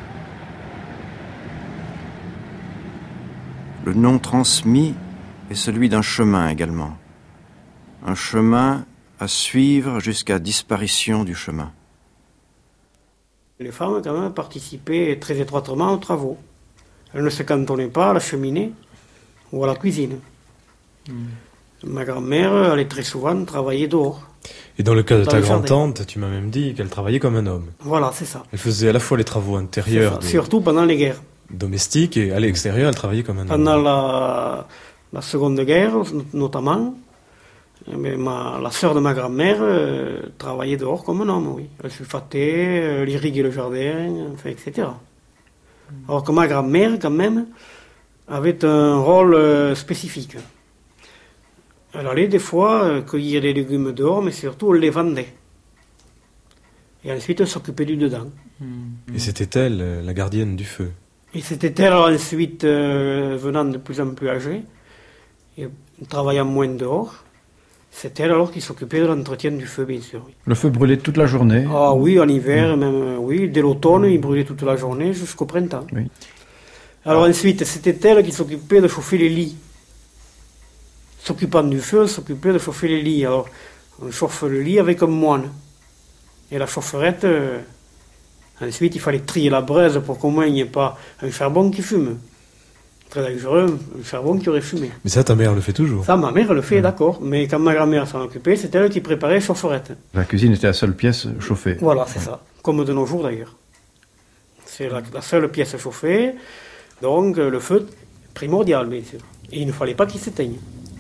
Le nom transmis est celui d'un chemin également. Un chemin à suivre jusqu'à disparition du chemin. Les femmes, quand même, participaient très étroitement aux travaux. Elles ne se cantonnaient pas à la cheminée ou à la cuisine. Ma grand-mère allait très souvent travailler dehors. Et dans le cas de ta grand-tante, tu m'as même dit qu'elle travaillait comme un homme. Voilà, c'est ça. Elle faisait à la fois les travaux intérieurs... Surtout pendant les guerres. Domestique, et à l'extérieur, elle travaillait comme un homme. Pendant la Seconde Guerre, notamment, la sœur de ma grand-mère travaillait dehors comme un homme, oui. Elle sulfatait, elle irriguait le jardin, enfin, etc. Alors que ma grand-mère, quand même, avait un rôle spécifique. Elle allait des fois cueillir des légumes dehors, mais surtout elle les vendait. Et ensuite elle s'occupait du dedans. Et c'était elle, la gardienne du feu. Et c'était elle ensuite, venant de plus en plus âgée, et travaillant moins dehors, C'est elle alors qui s'occupait de l'entretien du feu, bien sûr. Oui. Le feu brûlait toute la journée? Ah oui, en hiver, même, oui, dès l'automne, il brûlait toute la journée jusqu'au printemps. Oui. Alors ensuite, c'était elle qui s'occupait de chauffer les lits. S'occupant du feu, elle s'occupait de chauffer les lits. Alors, on chauffe le lit avec un moine. Et la chaufferette, ensuite, il fallait trier la braise pour qu'au moins il n'y ait pas un charbon qui fume. Très dangereux, un charbon qui aurait fumé. Mais ça, ta mère le fait toujours? Ça, ma mère le fait, d'accord. Mais quand ma grand-mère s'en occupait, c'était elle qui préparait les chaufferettes. La cuisine était la seule pièce chauffée. Voilà, c'est ça. Comme de nos jours, d'ailleurs. C'est la seule pièce chauffée. Donc, le feu, primordial, bien sûr. Et il ne fallait pas qu'il s'éteigne.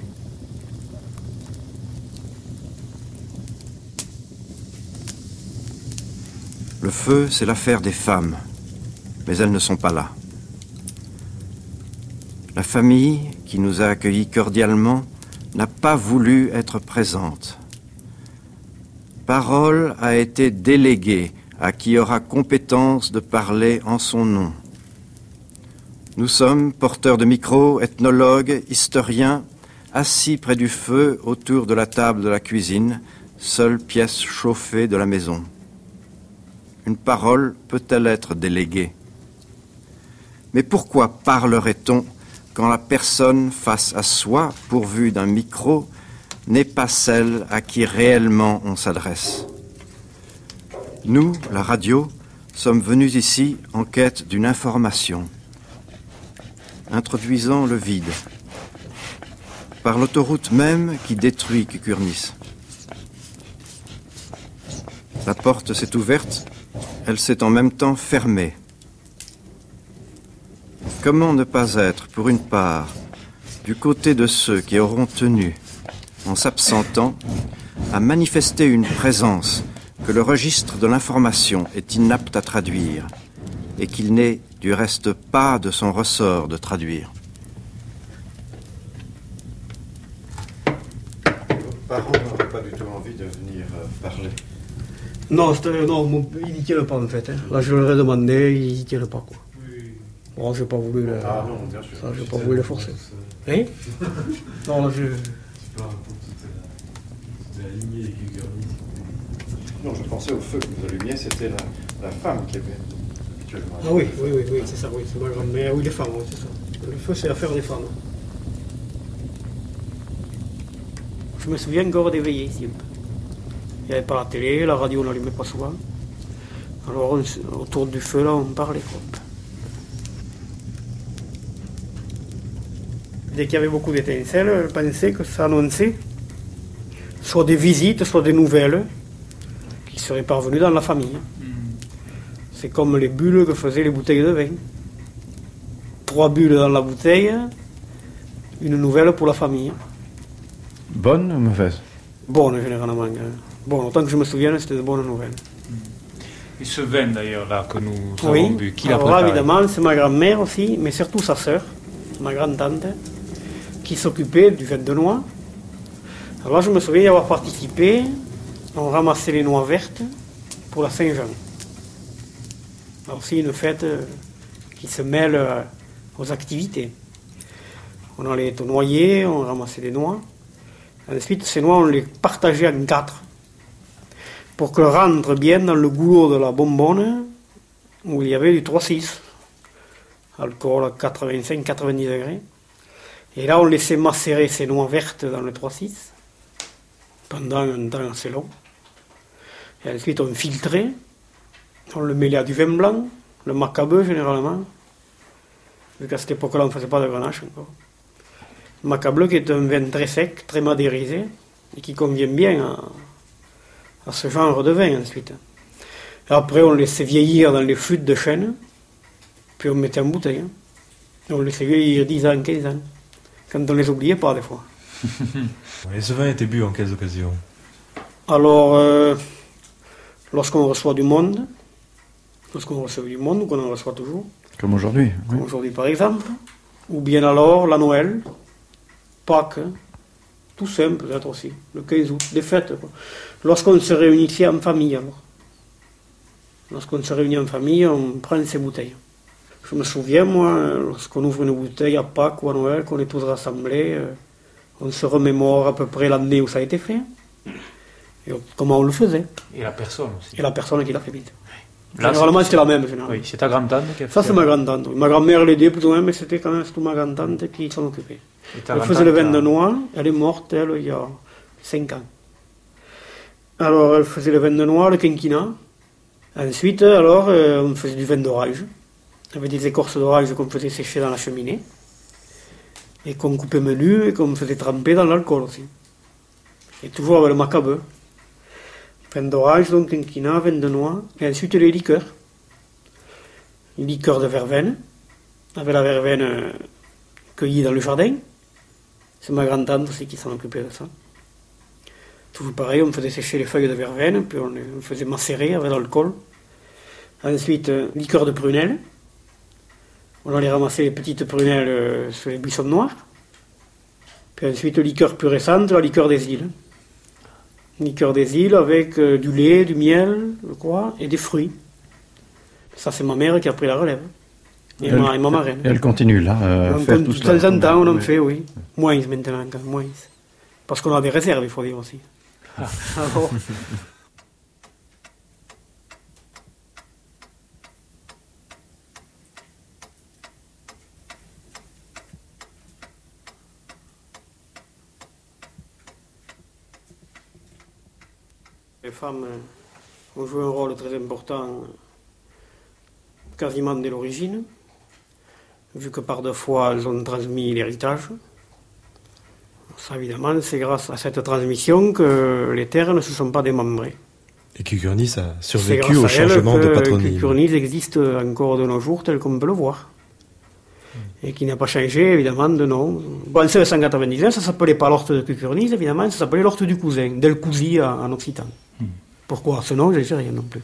Le feu, c'est l'affaire des femmes, mais elles ne sont pas là. La famille, qui nous a accueillis cordialement, n'a pas voulu être présente. Parole a été déléguée à qui aura compétence de parler en son nom. Nous sommes porteurs de micros, ethnologues, historiens, assis près du feu autour de la table de la cuisine, seule pièce chauffée de la maison. Une parole peut-elle être déléguée? Mais pourquoi parlerait-on quand la personne face à soi, pourvue d'un micro, n'est pas celle à qui réellement on s'adresse? Nous, la radio, sommes venus ici en quête d'une information, introduisant le vide, par l'autoroute même qui détruit Cucurnis. La porte s'est ouverte, elle s'est en même temps fermée. Comment ne pas être, pour une part, du côté de ceux qui auront tenu, en s'absentant, à manifester une présence que le registre de l'information est inapte à traduire, et qu'il n'est du reste pas de son ressort de traduire. Vos parents n'auraient pas du tout envie de venir parler? Non, ils n'y tiennent pas en fait. Hein. Là, je leur ai demandé, ils n'y tiennent pas, quoi. Bon, j'ai pas voulu le... Ah non, bien sûr. Ça, j'ai pas voulu le forcer. Hein? Non, là, je... Non, je pensais au feu que vous allumiez, c'était la femme qui avait habituellement... Ah oui, c'est ça, oui, c'est ma grand-mère. Oui, les femmes, oui, c'est ça. Le feu, c'est l'affaire des femmes. Je me souviens encore des veillées ici. Il n'y avait pas la télé, la radio, on n'allumait pas souvent. Alors, autour du feu, là, on parlait, quoi. Dès qu'il y avait beaucoup d'étincelles, je pensais que ça annonçait soit des visites, soit des nouvelles qui seraient parvenues dans la famille. C'est comme les bulles que faisaient les bouteilles de vin. 3 bulles dans la bouteille, une nouvelle pour la famille. Bonne ou mauvaise? Bonne, généralement. Bon, autant que je me souvienne, c'était de bonnes nouvelles. Et ce vin, d'ailleurs, là, que nous avons bu, qui l'a préparé? Alors, évidemment, c'est ma grand-mère aussi, mais surtout sa sœur, ma grande-tante, qui s'occupait du vin de noix. Alors je me souviens y avoir participé. On ramassait les noix vertes pour la Saint-Jean. Alors c'est une fête qui se mêle aux activités. On allait au noyer, on ramassait les noix. Ensuite, ces noix, on les partageait en 4 pour qu'elles rentrent bien dans le goulot de la bonbonne où il y avait du 3,6. Alcool à 85-90 degrés. Et là, on laissait macérer ces noix vertes dans le 3,6 pendant un temps assez long. Et ensuite, on filtrait, on le mêlait à du vin blanc, le macabeu généralement, vu qu'à cette époque-là, on ne faisait pas de grenache encore. Le macabeu qui est un vin très sec, très madérisé, et qui convient bien à ce genre de vin ensuite. Et après, on laissait vieillir dans les flûtes de chêne, puis on mettait en bouteille. Et on laissait vieillir 10 ans, 15 ans. Quand on ne les oubliait pas, des fois. Et ce vin était bu en quelles occasions? Alors, lorsqu'on reçoit du monde, lorsqu'on reçoit du monde, ou qu'on en reçoit toujours. Comme aujourd'hui. Comme aujourd'hui, par exemple. Ou bien alors, la Noël, Pâques, tout simple peut-être aussi, le 15 août, des fêtes, quoi. Lorsqu'on se réunit ici en famille, alors. Lorsqu'on se réunit en famille, on prend ces bouteilles. Je me souviens, moi, lorsqu'on ouvre une bouteille à Pâques ou à Noël, qu'on est tous rassemblés, On se remémore à peu près l'année où ça a été fait, et comment on le faisait. Et la personne aussi. Et la personne qui l'a fait vite. Là, généralement, c'était la même. Généralement. Oui, c'est ta grand-tante qui a fait. Ça, c'est ma grand-tante. Oui. Ma grand-mère l'aidait plus ou moins, mais c'était quand même surtout ma grand-tante qui s'en occupait. Elle faisait le vin de noix. Elle est morte, elle, il y a 5 ans. Alors, elle faisait le vin de noix, le quinquina. Ensuite, alors, on faisait du vin d'orage. Avec des écorces d'orage qu'on faisait sécher dans la cheminée. Et qu'on coupait menu et qu'on faisait tremper dans l'alcool aussi. Et toujours avec le macabeu. Vin d'orage, donc quinquina, vin de noix, et ensuite les liqueurs. Les liqueurs de verveine, avec la verveine cueillie dans le jardin. C'est ma grand-tante aussi qui s'en occupait de ça. Toujours pareil, on faisait sécher les feuilles de verveine, puis on faisait macérer avec l'alcool. Ensuite, liqueur de prunelle. On allait ramasser les petites prunelles sur les buissons noirs. Puis ensuite, liqueur pure et simple, la liqueur des îles. Liqueur des îles avec du lait, du miel, je crois, et des fruits. Ça, c'est ma mère qui a pris la relève. Et ma marraine. Elle continue là, faire tout cela. De temps en temps, on en fait, oui. Moins maintenant, quand moins. Parce qu'on a des réserves, il faut dire aussi. Alors... Les femmes ont joué un rôle très important quasiment dès l'origine, vu que par 2 fois elles ont transmis l'héritage. Ça, évidemment, c'est grâce à cette transmission que les terres ne se sont pas démembrées. Et Cucurnis a survécu au changement de patronyme. Cucurnis existe encore de nos jours tel qu'on peut le voir. Et qui n'a pas changé, évidemment, de nom. En 1799, ça ne s'appelait pas l'Horte de Cucurnis, évidemment, ça s'appelait l'Horte du Cousin, del Cousi en occitan. Pourquoi ce nom, je ne sais rien non plus.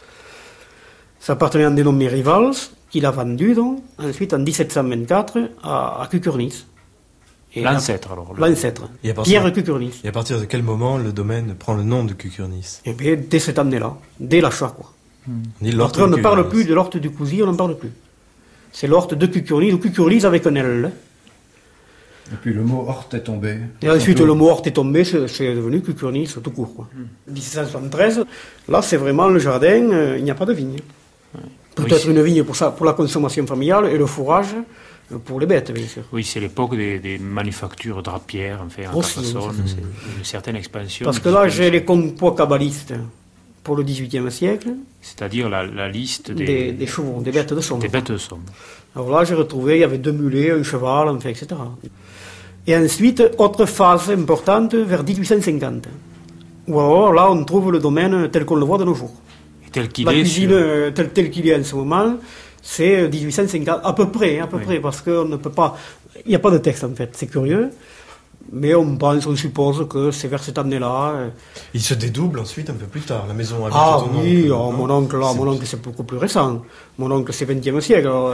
Ça appartenait à un dénommé Rivals, qui l'a vendu, donc, ensuite, en 1724, à Cucurnis. L'ancêtre, alors. L'ancêtre, Pierre Cucurnis. Et à partir de quel moment le domaine prend le nom de Cucurnis? Eh bien, dès cette année-là, dès l'achat, quoi. Après, on ne parle plus de l'Horte du Cousi, on n'en parle plus. C'est l'Horte de Cucurnis, ou Cucurnis avec un L. Et puis le mot Horte est tombé. Et ensuite le mot Horte est tombé, c'est devenu Cucurnis tout court, quoi. 1773, là c'est vraiment le jardin, il n'y a pas de vigne. Peut-être une vigne pour la consommation familiale et le fourrage pour les bêtes, bien sûr. Oui, c'est l'époque des manufactures drapières, en Carcassonne, c'est une certaine expansion. Parce que là j'ai les compois kabbalistes pour le XVIIIe siècle. C'est-à-dire la liste des chevaux, des bêtes de somme. Des bêtes de somme. Alors là, j'ai retrouvé, il y avait 2 mulets, un cheval, enfin, etc. Et ensuite, autre phase importante, vers 1850. Ou alors, là, on trouve le domaine tel qu'on le voit de nos jours. Et tel qu'il la est. cuisine, tel qu'il est en ce moment, c'est 1850, à peu près, parce qu'on ne peut pas... Il n'y a pas de texte, en fait, c'est curieux. Mais on suppose que c'est vers cette année-là. Il se dédouble ensuite un peu plus tard, la maison habite oui, mon oncle c'est beaucoup plus récent. Mon oncle c'est 20e siècle, alors,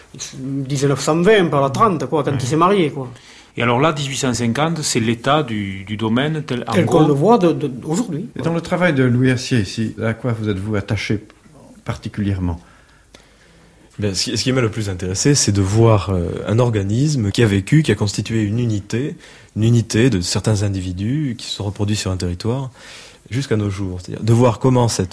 1920 par la 30, quoi, quand il s'est marié, quoi. Et alors là, 1850, c'est l'état du domaine tel qu'on le voit aujourd'hui. Et dans le travail de Louis Assier ici, à quoi vous êtes-vous attaché particulièrement? Ce qui m'a le plus intéressé, c'est de voir un organisme qui a vécu, qui a constitué une unité de certains individus qui se sont reproduits sur un territoire jusqu'à nos jours. C'est-à-dire de voir comment cette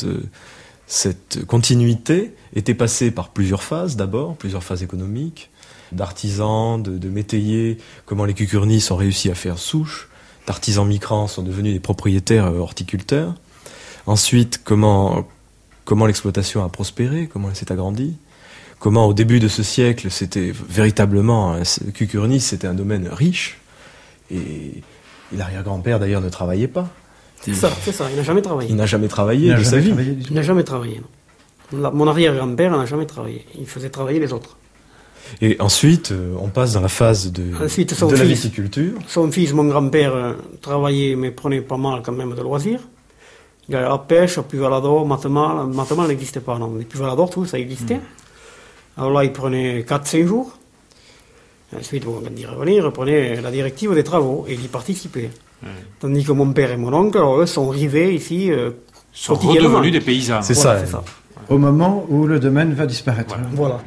continuité était passée par plusieurs phases d'abord, plusieurs phases économiques, d'artisans, de métayers, comment les Cucurnis ont réussi à faire souche, d'artisans migrants sont devenus des propriétaires horticulteurs. Ensuite, comment l'exploitation a prospéré, comment elle s'est agrandie. Comment au début de ce siècle, c'était véritablement, Cucurnis, c'était un domaine riche, et l'arrière-grand-père d'ailleurs ne travaillait pas. C'est ça, il n'a jamais travaillé. Il n'a jamais travaillé de sa vie. Il n'a jamais travaillé. Mon arrière-grand-père n'a jamais travaillé. Il faisait travailler les autres. Et ensuite, on passe dans la phase de la viticulture. Son fils, mon grand-père, travaillait, mais prenait pas mal quand même de loisirs. Il allait à la pêche, à Puy-Valador, Matemar n'existait pas, non. Les Puy-Valador, tout ça existait. Alors là, il prenait 4-5 jours. Ensuite, quand il revenait, il reprenait la directive des travaux et il y participait. Tandis que mon père et mon oncle, alors, eux, sont arrivés ici sont redevenus des paysans. C'est ça. Au moment où le domaine va disparaître. Voilà.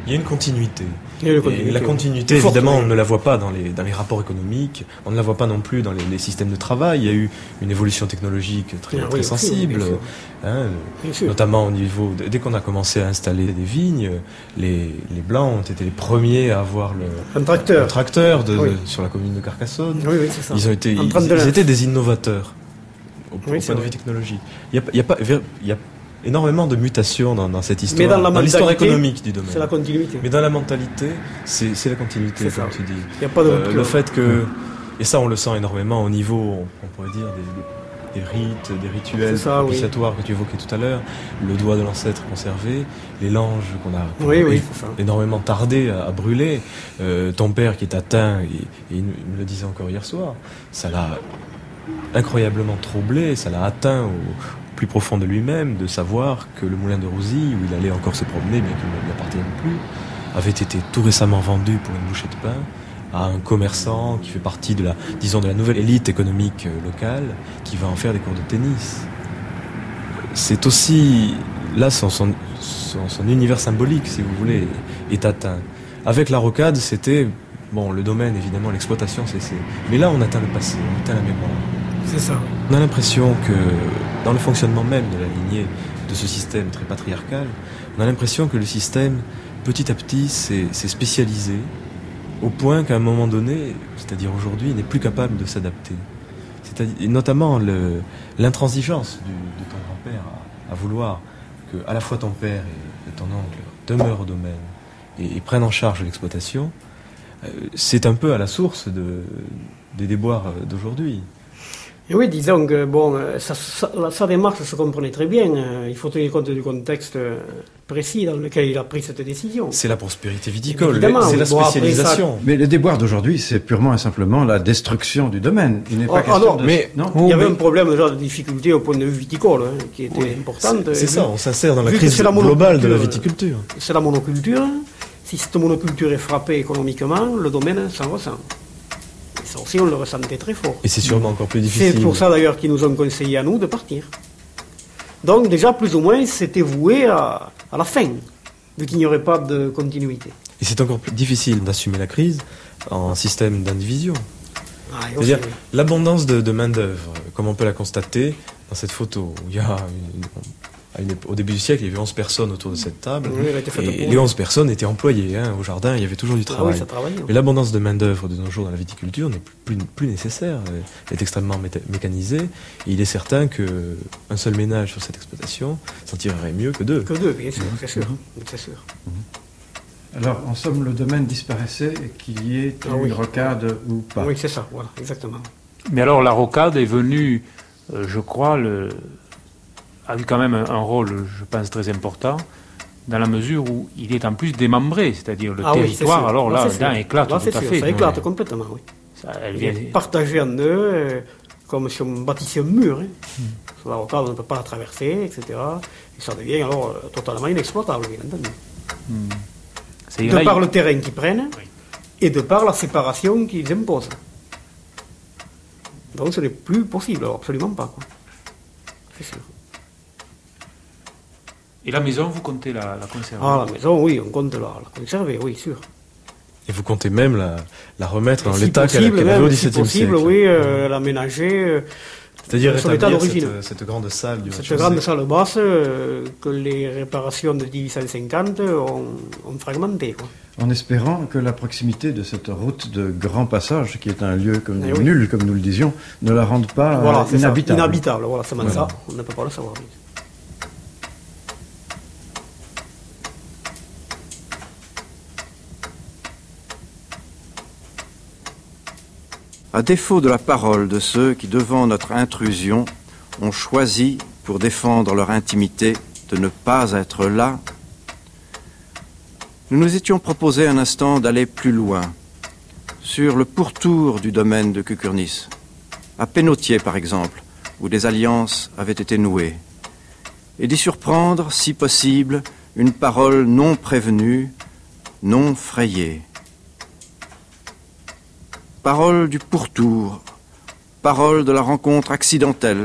Il y a une continuité. Et la continuité, évidemment, on ne la voit pas dans les rapports économiques, on ne la voit pas non plus dans les systèmes de travail. Il y a eu une évolution technologique très sensible, notamment au niveau... Dès qu'on a commencé à installer des vignes, les Blancs ont été les premiers à avoir un tracteur sur la commune de Carcassonne. Oui, c'est ça. Ils étaient des innovateurs au point de vue technologique. Il y a énormément de mutations dans cette histoire, dans l'histoire économique du domaine. C'est la continuité. Mais dans la mentalité, c'est la continuité, comme tu dis. Il y a pas de le fait que, et ça on le sent énormément au niveau, on pourrait dire, des rites, des rituels propitiatoires que tu évoquais tout à l'heure, le doigt de l'ancêtre conservé, les langes qu'on a énormément tardé à brûler, ton père qui est atteint, et il me le disait encore hier soir, ça l'a incroyablement troublé, ça l'a atteint au plus profond de lui-même, de savoir que le moulin de Rouzy, où il allait encore se promener, bien qu'il ne lui appartienne plus, avait été tout récemment vendu pour une bouchée de pain à un commerçant qui fait partie de la nouvelle élite économique locale, qui va en faire des cours de tennis. C'est aussi, là, son univers symbolique, si vous voulez, est atteint. Avec la rocade, c'était, le domaine, évidemment, l'exploitation cessait. Mais là, on atteint le passé, on atteint la mémoire. C'est ça. On a l'impression que, dans le fonctionnement même de la lignée de ce système très patriarcal, on a l'impression que le système, petit à petit, s'est spécialisé, au point qu'à un moment donné, c'est-à-dire aujourd'hui, il n'est plus capable de s'adapter. C'est-à-dire, notamment l'intransigeance de ton grand-père à vouloir que à la fois ton père et ton oncle demeurent au domaine et prennent en charge l'exploitation, c'est un peu à la source des déboires d'aujourd'hui. Et oui, disons que sa démarche se comprenait très bien. Il faut tenir compte du contexte précis dans lequel il a pris cette décision. C'est la prospérité viticole, c'est la spécialisation. Mais le déboire d'aujourd'hui, c'est purement et simplement la destruction du domaine. Il n'est pas question de... Il y avait un problème déjà de difficulté au point de vue viticole, qui était importante. C'est ça, on s'insère dans la crise globale de la viticulture. C'est la monoculture. Si cette monoculture est frappée économiquement, le domaine s'en ressent. Ça aussi, on le ressentait très fort. Et c'est sûrement encore plus difficile. C'est pour ça d'ailleurs qu'ils nous ont conseillé à nous de partir. Donc déjà, plus ou moins, c'était voué à la fin, vu qu'il n'y aurait pas de continuité. Et c'est encore plus difficile d'assumer la crise en système d'indivision. C'est-à-dire l'abondance de main-d'œuvre, comme on peut la constater dans cette photo. Il y a au début du siècle, il y avait 11 personnes autour de cette table. Et les 11 personnes étaient employées. Au jardin, il y avait toujours du travail. Mais l'abondance de main-d'œuvre de nos jours dans la viticulture n'est plus nécessaire. Elle est extrêmement mécanisée. Et il est certain qu'un seul ménage sur cette exploitation s'en tirerait mieux que deux. Que deux, bien sûr, c'est sûr. C'est sûr. Alors, en somme, le domaine disparaissait et qu'il y ait une rocade ou pas. Oui, c'est ça, voilà, exactement. Mais alors, la rocade est venue, je crois, a eu quand même un rôle, je pense, très important, dans la mesure où il est en plus démembré, c'est-à-dire le territoire, alors là éclate tout à fait. Ça éclate complètement, oui. Elle vient partagée en deux, comme si on bâtissait un mur. La rocade, on ne peut pas la traverser, etc. Et ça devient alors totalement inexploitable, bien entendu. De par le terrain qu'ils prennent, et de par la séparation qu'ils imposent. Donc ce n'est plus possible, alors absolument pas. C'est sûr. Et la maison, vous comptez la conserver? Ah, la maison, oui, on compte la conserver, oui, sûr. Et vous comptez même la remettre dans l'état qu'elle avait au XVIIe siècle? Si possible, oui, l'aménager. C'est-à-dire rétablir cette grande salle du Cette grande salle basse que les réparations de 1850 ont fragmenté. En espérant que la proximité de cette route de grand passage, qui est un lieu nul, comme nous le disions, ne la rende pas inhabitable. Inhabitable, voilà, c'est ça. On ne peut pas le savoir. À défaut de la parole de ceux qui, devant notre intrusion, ont choisi, pour défendre leur intimité, de ne pas être là, nous nous étions proposé un instant d'aller plus loin, sur le pourtour du domaine de Cucurnis, à Pénautier par exemple, où des alliances avaient été nouées, et d'y surprendre, si possible, une parole non prévenue, non frayée. Parole du pourtour, parole de la rencontre accidentelle,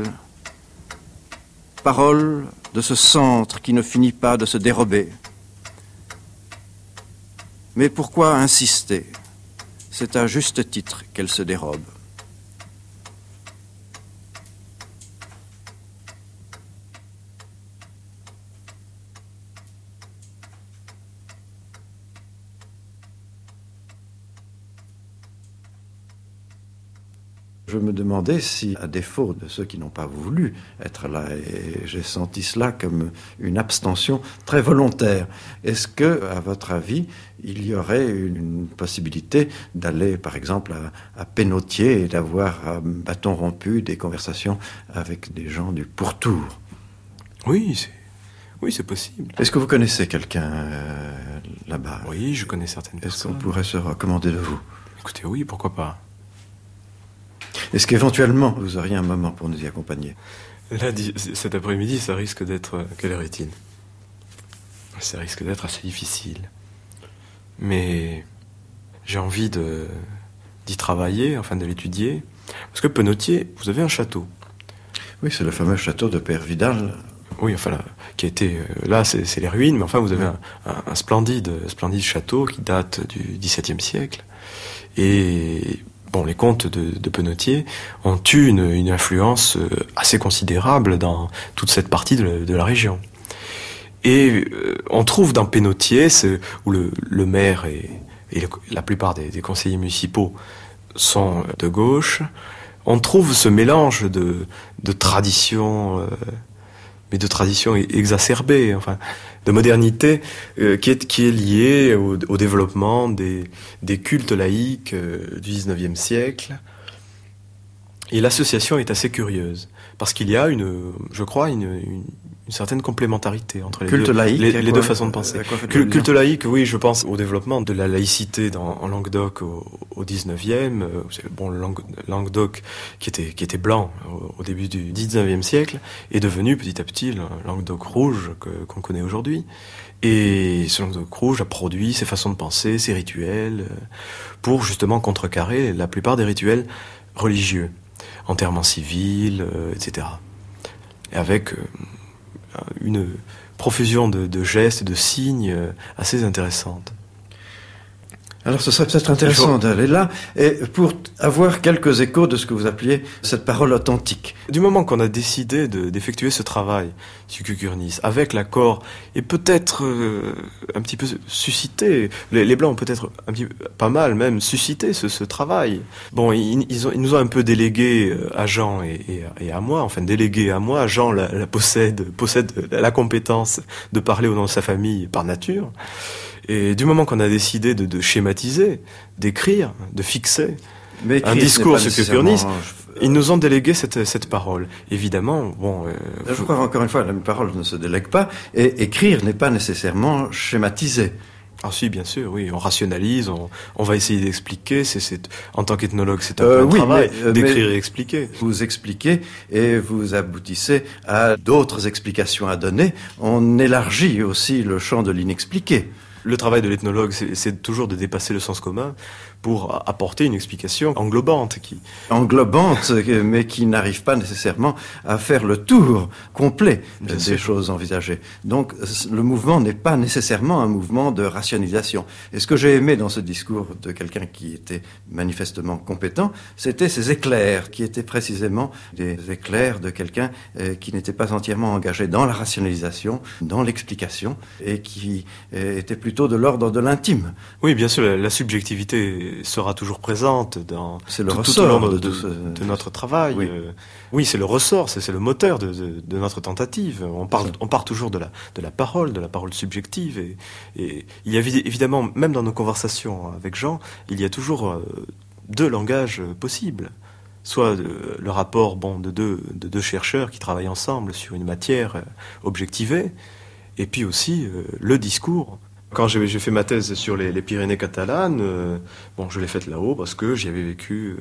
parole de ce centre qui ne finit pas de se dérober, Mais pourquoi insister? C'est à juste titre qu'elle se dérobe. Je me demandais si, à défaut de ceux qui n'ont pas voulu être là, et j'ai senti cela comme une abstention très volontaire, est-ce que, à votre avis, il y aurait une possibilité d'aller, par exemple, à Pénautier et d'avoir, à bâton rompu, des conversations avec des gens du pourtour? Oui, c'est possible. Est-ce que vous connaissez quelqu'un là-bas? Oui, je connais certaines Est-ce personnes. qu'on pourrait se recommander de vous? Écoutez, oui, pourquoi pas. Est-ce qu'éventuellement, vous auriez un moment pour nous y accompagner? Là, cet après-midi, ça risque d'être... Quelle heure est-il? Ça risque d'être assez difficile. Mais j'ai envie d'y travailler, enfin de l'étudier. Parce que Penautier, vous avez un château. Oui, c'est le fameux château de Père Vidal. Oui, enfin, là, qui a été... Là, c'est les ruines, mais enfin, vous avez un splendide château qui date du XVIIe siècle. Et... Bon, les comtes de Penautier ont eu une influence assez considérable dans toute cette partie de la région. Et on trouve dans Penautier, où le maire et la plupart des conseillers municipaux sont de gauche, on trouve ce mélange de traditions, mais de traditions exacerbées, enfin, de modernité qui est liée au développement des cultes laïques du XIXe siècle. Et l'association est assez curieuse, parce qu'il y a je crois, une certaine complémentarité entre les deux façons de penser. Culte laïque, oui, je pense au développement de la laïcité en Languedoc au 19e. Bon, le Languedoc qui était blanc au début du 19e siècle est devenu petit à petit le Languedoc rouge qu'on connaît aujourd'hui. Et ce Languedoc rouge a produit ses façons de penser, ses rituels, pour justement contrecarrer la plupart des rituels religieux, enterrement civil, etc. Et avec une profusion de gestes, de signes assez intéressante. Alors ce serait peut-être intéressant d'aller là, et pour avoir quelques échos de ce que vous appeliez cette parole authentique. Du moment qu'on a décidé d'effectuer ce travail sur Cucurnis, avec l'accord, et peut-être un petit peu suscité, les Blancs ont peut-être pas mal même suscité ce travail. Bon, ils nous ont un peu délégué à Jean et à moi, enfin délégué à moi. Jean possède la compétence de parler au nom de sa famille par nature. Et du moment qu'on a décidé de schématiser, d'écrire, de fixer un discours sur Cucurnis, ils nous ont délégué cette parole. Évidemment, bon... Je crois encore une fois, la parole ne se délègue pas, et écrire n'est pas nécessairement schématiser. Ah si, bien sûr, oui, on rationalise, on va essayer d'expliquer, en tant qu'ethnologue, c'est un travail d'écrire et expliquer. Vous expliquez et vous aboutissez à d'autres explications à donner, on élargit aussi le champ de l'inexpliqué. Le travail de l'ethnologue, c'est toujours de dépasser le sens commun pour apporter une explication englobante. Mais qui n'arrive pas nécessairement à faire le tour complet des choses envisagées. Donc le mouvement n'est pas nécessairement un mouvement de rationalisation. Et ce que j'ai aimé dans ce discours de quelqu'un qui était manifestement compétent, c'était ces éclairs, qui étaient précisément des éclairs de quelqu'un qui n'était pas entièrement engagé dans la rationalisation, dans l'explication, et qui était plutôt de l'ordre de l'intime. Oui, bien sûr, la subjectivité sera toujours présente dans tout au long de notre travail. Oui, oui, c'est le ressort, c'est le moteur de notre tentative. On part toujours de la parole subjective. Et il y a évidemment, même dans nos conversations avec Jean, il y a toujours deux langages possibles. Soit le rapport de deux chercheurs qui travaillent ensemble sur une matière objectivée, et puis aussi le discours. Quand j'ai fait ma thèse sur les Pyrénées catalanes, je l'ai faite là-haut parce que j'avais vécu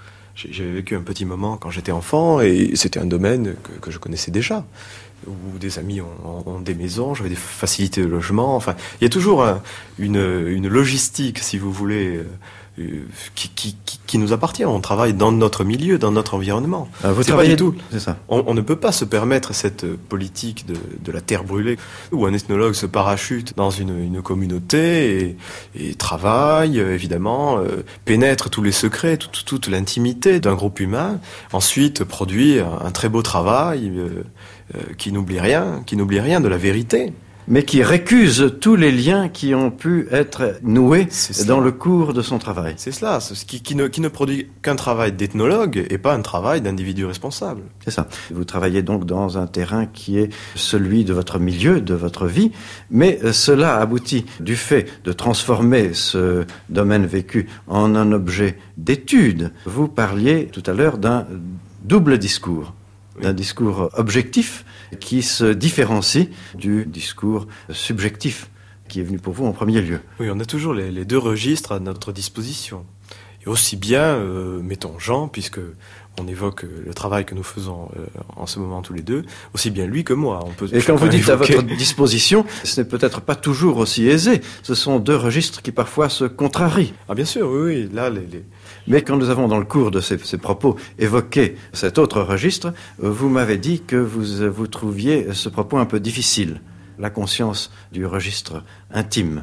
un petit moment quand j'étais enfant et c'était un domaine que je connaissais déjà, où des amis ont des maisons, j'avais des facilités de logement. Enfin, il y a toujours une logistique, si vous voulez, qui nous appartient. On travaille dans notre milieu, dans notre environnement. Vous travaillez tout. C'est ça. On ne peut pas se permettre cette politique de la terre brûlée où un ethnologue se parachute dans une communauté et travaille, évidemment, pénètre tous les secrets, toute l'intimité d'un groupe humain, ensuite produit un très beau travail qui n'oublie rien de la vérité. Mais qui récuse tous les liens qui ont pu être noués dans le cours de son travail. C'est cela, qui ne produit qu'un travail d'ethnologue et pas un travail d'individu responsable. C'est ça. Vous travaillez donc dans un terrain qui est celui de votre milieu, de votre vie, mais cela aboutit du fait de transformer ce domaine vécu en un objet d'étude. Vous parliez tout à l'heure d'un double discours. D'un discours objectif qui se différencie du discours subjectif qui est venu pour vous en premier lieu. Oui, on a toujours les deux registres à notre disposition. Et aussi bien, mettons Jean, puisque on évoque le travail que nous faisons en ce moment tous les deux, aussi bien lui que moi. Et quand vous dites à votre disposition, ce n'est peut-être pas toujours aussi aisé. Ce sont deux registres qui parfois se contrarient. Ah bien sûr, oui. Là, Mais quand nous avons dans le cours de ces propos évoqué cet autre registre, vous m'avez dit que vous trouviez ce propos un peu difficile, la conscience du registre intime.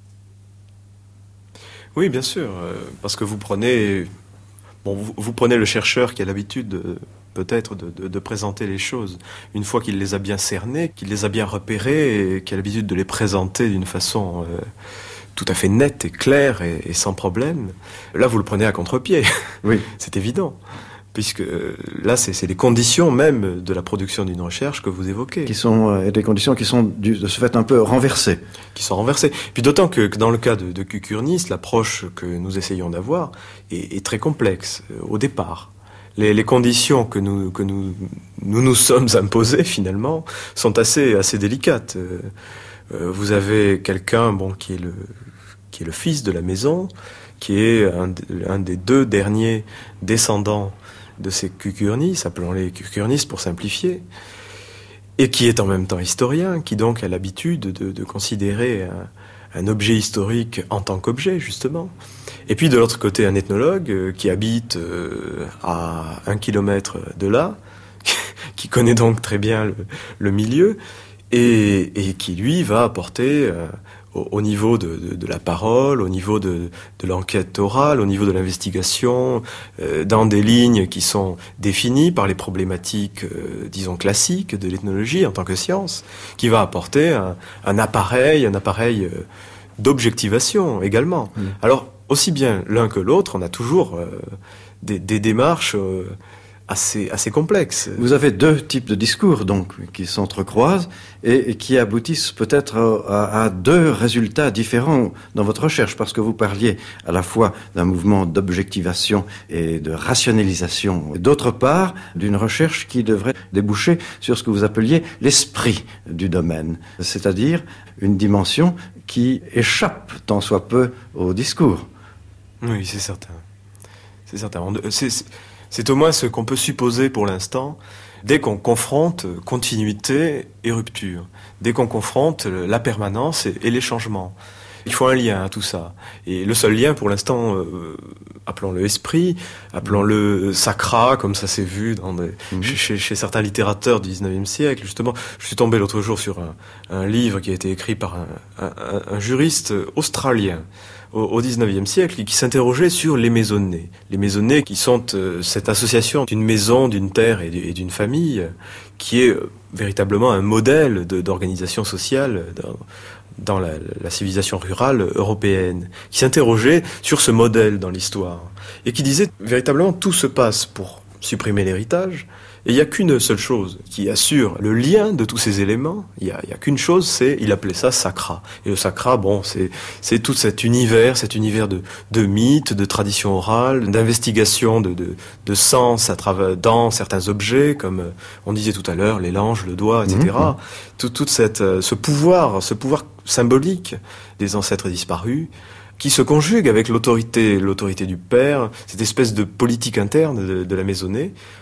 Oui, bien sûr, parce que vous prenez le chercheur qui a l'habitude peut-être de présenter les choses. Une fois qu'il les a bien cernées, qu'il les a bien repérées et qu'il a l'habitude de les présenter d'une façon tout à fait nette et claire et sans problème, là vous le prenez à contre-pied. Oui. C'est évident. Puisque là, c'est les conditions même de la production d'une recherche que vous évoquez. Qui sont des conditions qui sont de ce fait un peu renversées. Qui sont renversées. Puis d'autant que dans le cas de Cucurnis, l'approche que nous essayons d'avoir est très complexe au départ. Les conditions que nous sommes imposées finalement sont assez délicates. Vous avez quelqu'un qui est le fils de la maison, qui est un des deux derniers descendants de ces Cucurnis, appelons-les Cucurnis pour simplifier, et qui est en même temps historien, qui donc a l'habitude de considérer un objet historique en tant qu'objet, justement. Et puis de l'autre côté, un ethnologue qui habite à 1 kilomètre de là, qui connaît donc très bien le milieu, et qui, lui, va apporter au niveau de la parole, au niveau de l'enquête orale, au niveau de l'investigation, dans des lignes qui sont définies par les problématiques, disons, classiques de l'ethnologie en tant que science, qui va apporter un appareil d'objectivation également. Mmh. Alors, aussi bien l'un que l'autre, on a toujours des démarches assez complexe. Vous avez deux types de discours donc qui s'entrecroisent et qui aboutissent peut-être à deux résultats différents dans votre recherche, parce que vous parliez à la fois d'un mouvement d'objectivation et de rationalisation, et d'autre part d'une recherche qui devrait déboucher sur ce que vous appeliez l'esprit du domaine, c'est-à-dire une dimension qui échappe tant soit peu au discours. Oui, c'est certain. C'est certain. C'est au moins ce qu'on peut supposer pour l'instant, dès qu'on confronte continuité et rupture, dès qu'on confronte la permanence et les changements. Il faut un lien à tout ça. Et le seul lien, pour l'instant, appelons-le esprit, appelons-le sacra, comme ça s'est vu chez certains littérateurs du 19e siècle. Justement, je suis tombé l'autre jour sur un livre qui a été écrit par un juriste australien au 19e siècle, qui s'interrogeait sur les maisonnées. Les maisonnées qui sont cette association d'une maison, d'une terre et d'une famille, qui est véritablement un modèle d'organisation sociale dans la civilisation rurale européenne, qui s'interrogeait sur ce modèle dans l'histoire, et qui disait véritablement tout se passe pour supprimer l'héritage, et il n'y a qu'une seule chose qui assure le lien de tous ces éléments, il n'y a qu'une chose, il appelait ça sacra. Et le sacra, c'est tout cet univers de mythes, de traditions orales, d'investigation de sens dans certains objets, comme on disait tout à l'heure, les langes, le doigt, etc. Tout ce pouvoir symbolique des ancêtres disparus, qui se conjugue avec l'autorité du père, cette espèce de politique interne de la maisonnée,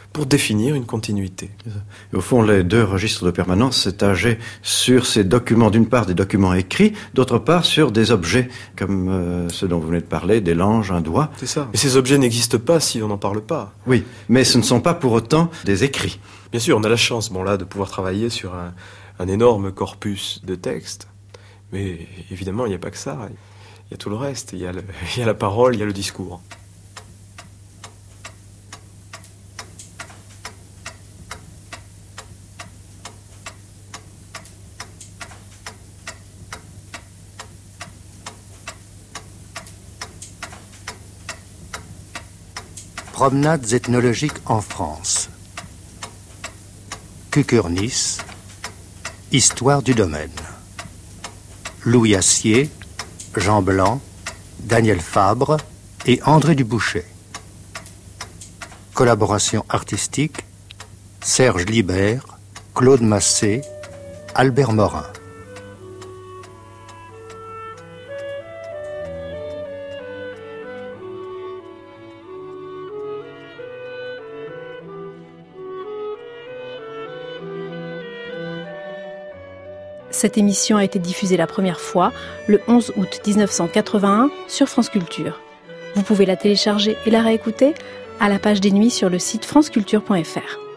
pour définir une continuité. Et au fond, les deux registres de permanence s'étageaient sur ces documents, d'une part des documents écrits, d'autre part sur des objets, comme ceux dont vous venez de parler, des langes, un doigt. C'est ça. Mais ces objets n'existent pas si on n'en parle pas. Oui, mais ce ne sont pas pour autant des écrits. Bien sûr, on a la chance, de pouvoir travailler sur un énorme corpus de textes. Mais évidemment, il n'y a pas que ça. Il y a tout le reste. Il y a la parole, il y a le discours. Promenades ethnologiques en France. Cucurnis, Histoire du domaine. Louis Assier, Jean Blanc, Daniel Fabre et André Dubouchet. Collaboration artistique, Serge Libert, Claude Massé, Albert Morin. Cette émission a été diffusée la première fois le 11 août 1981 sur France Culture. Vous pouvez la télécharger et la réécouter à la page des nuits sur le site franceculture.fr.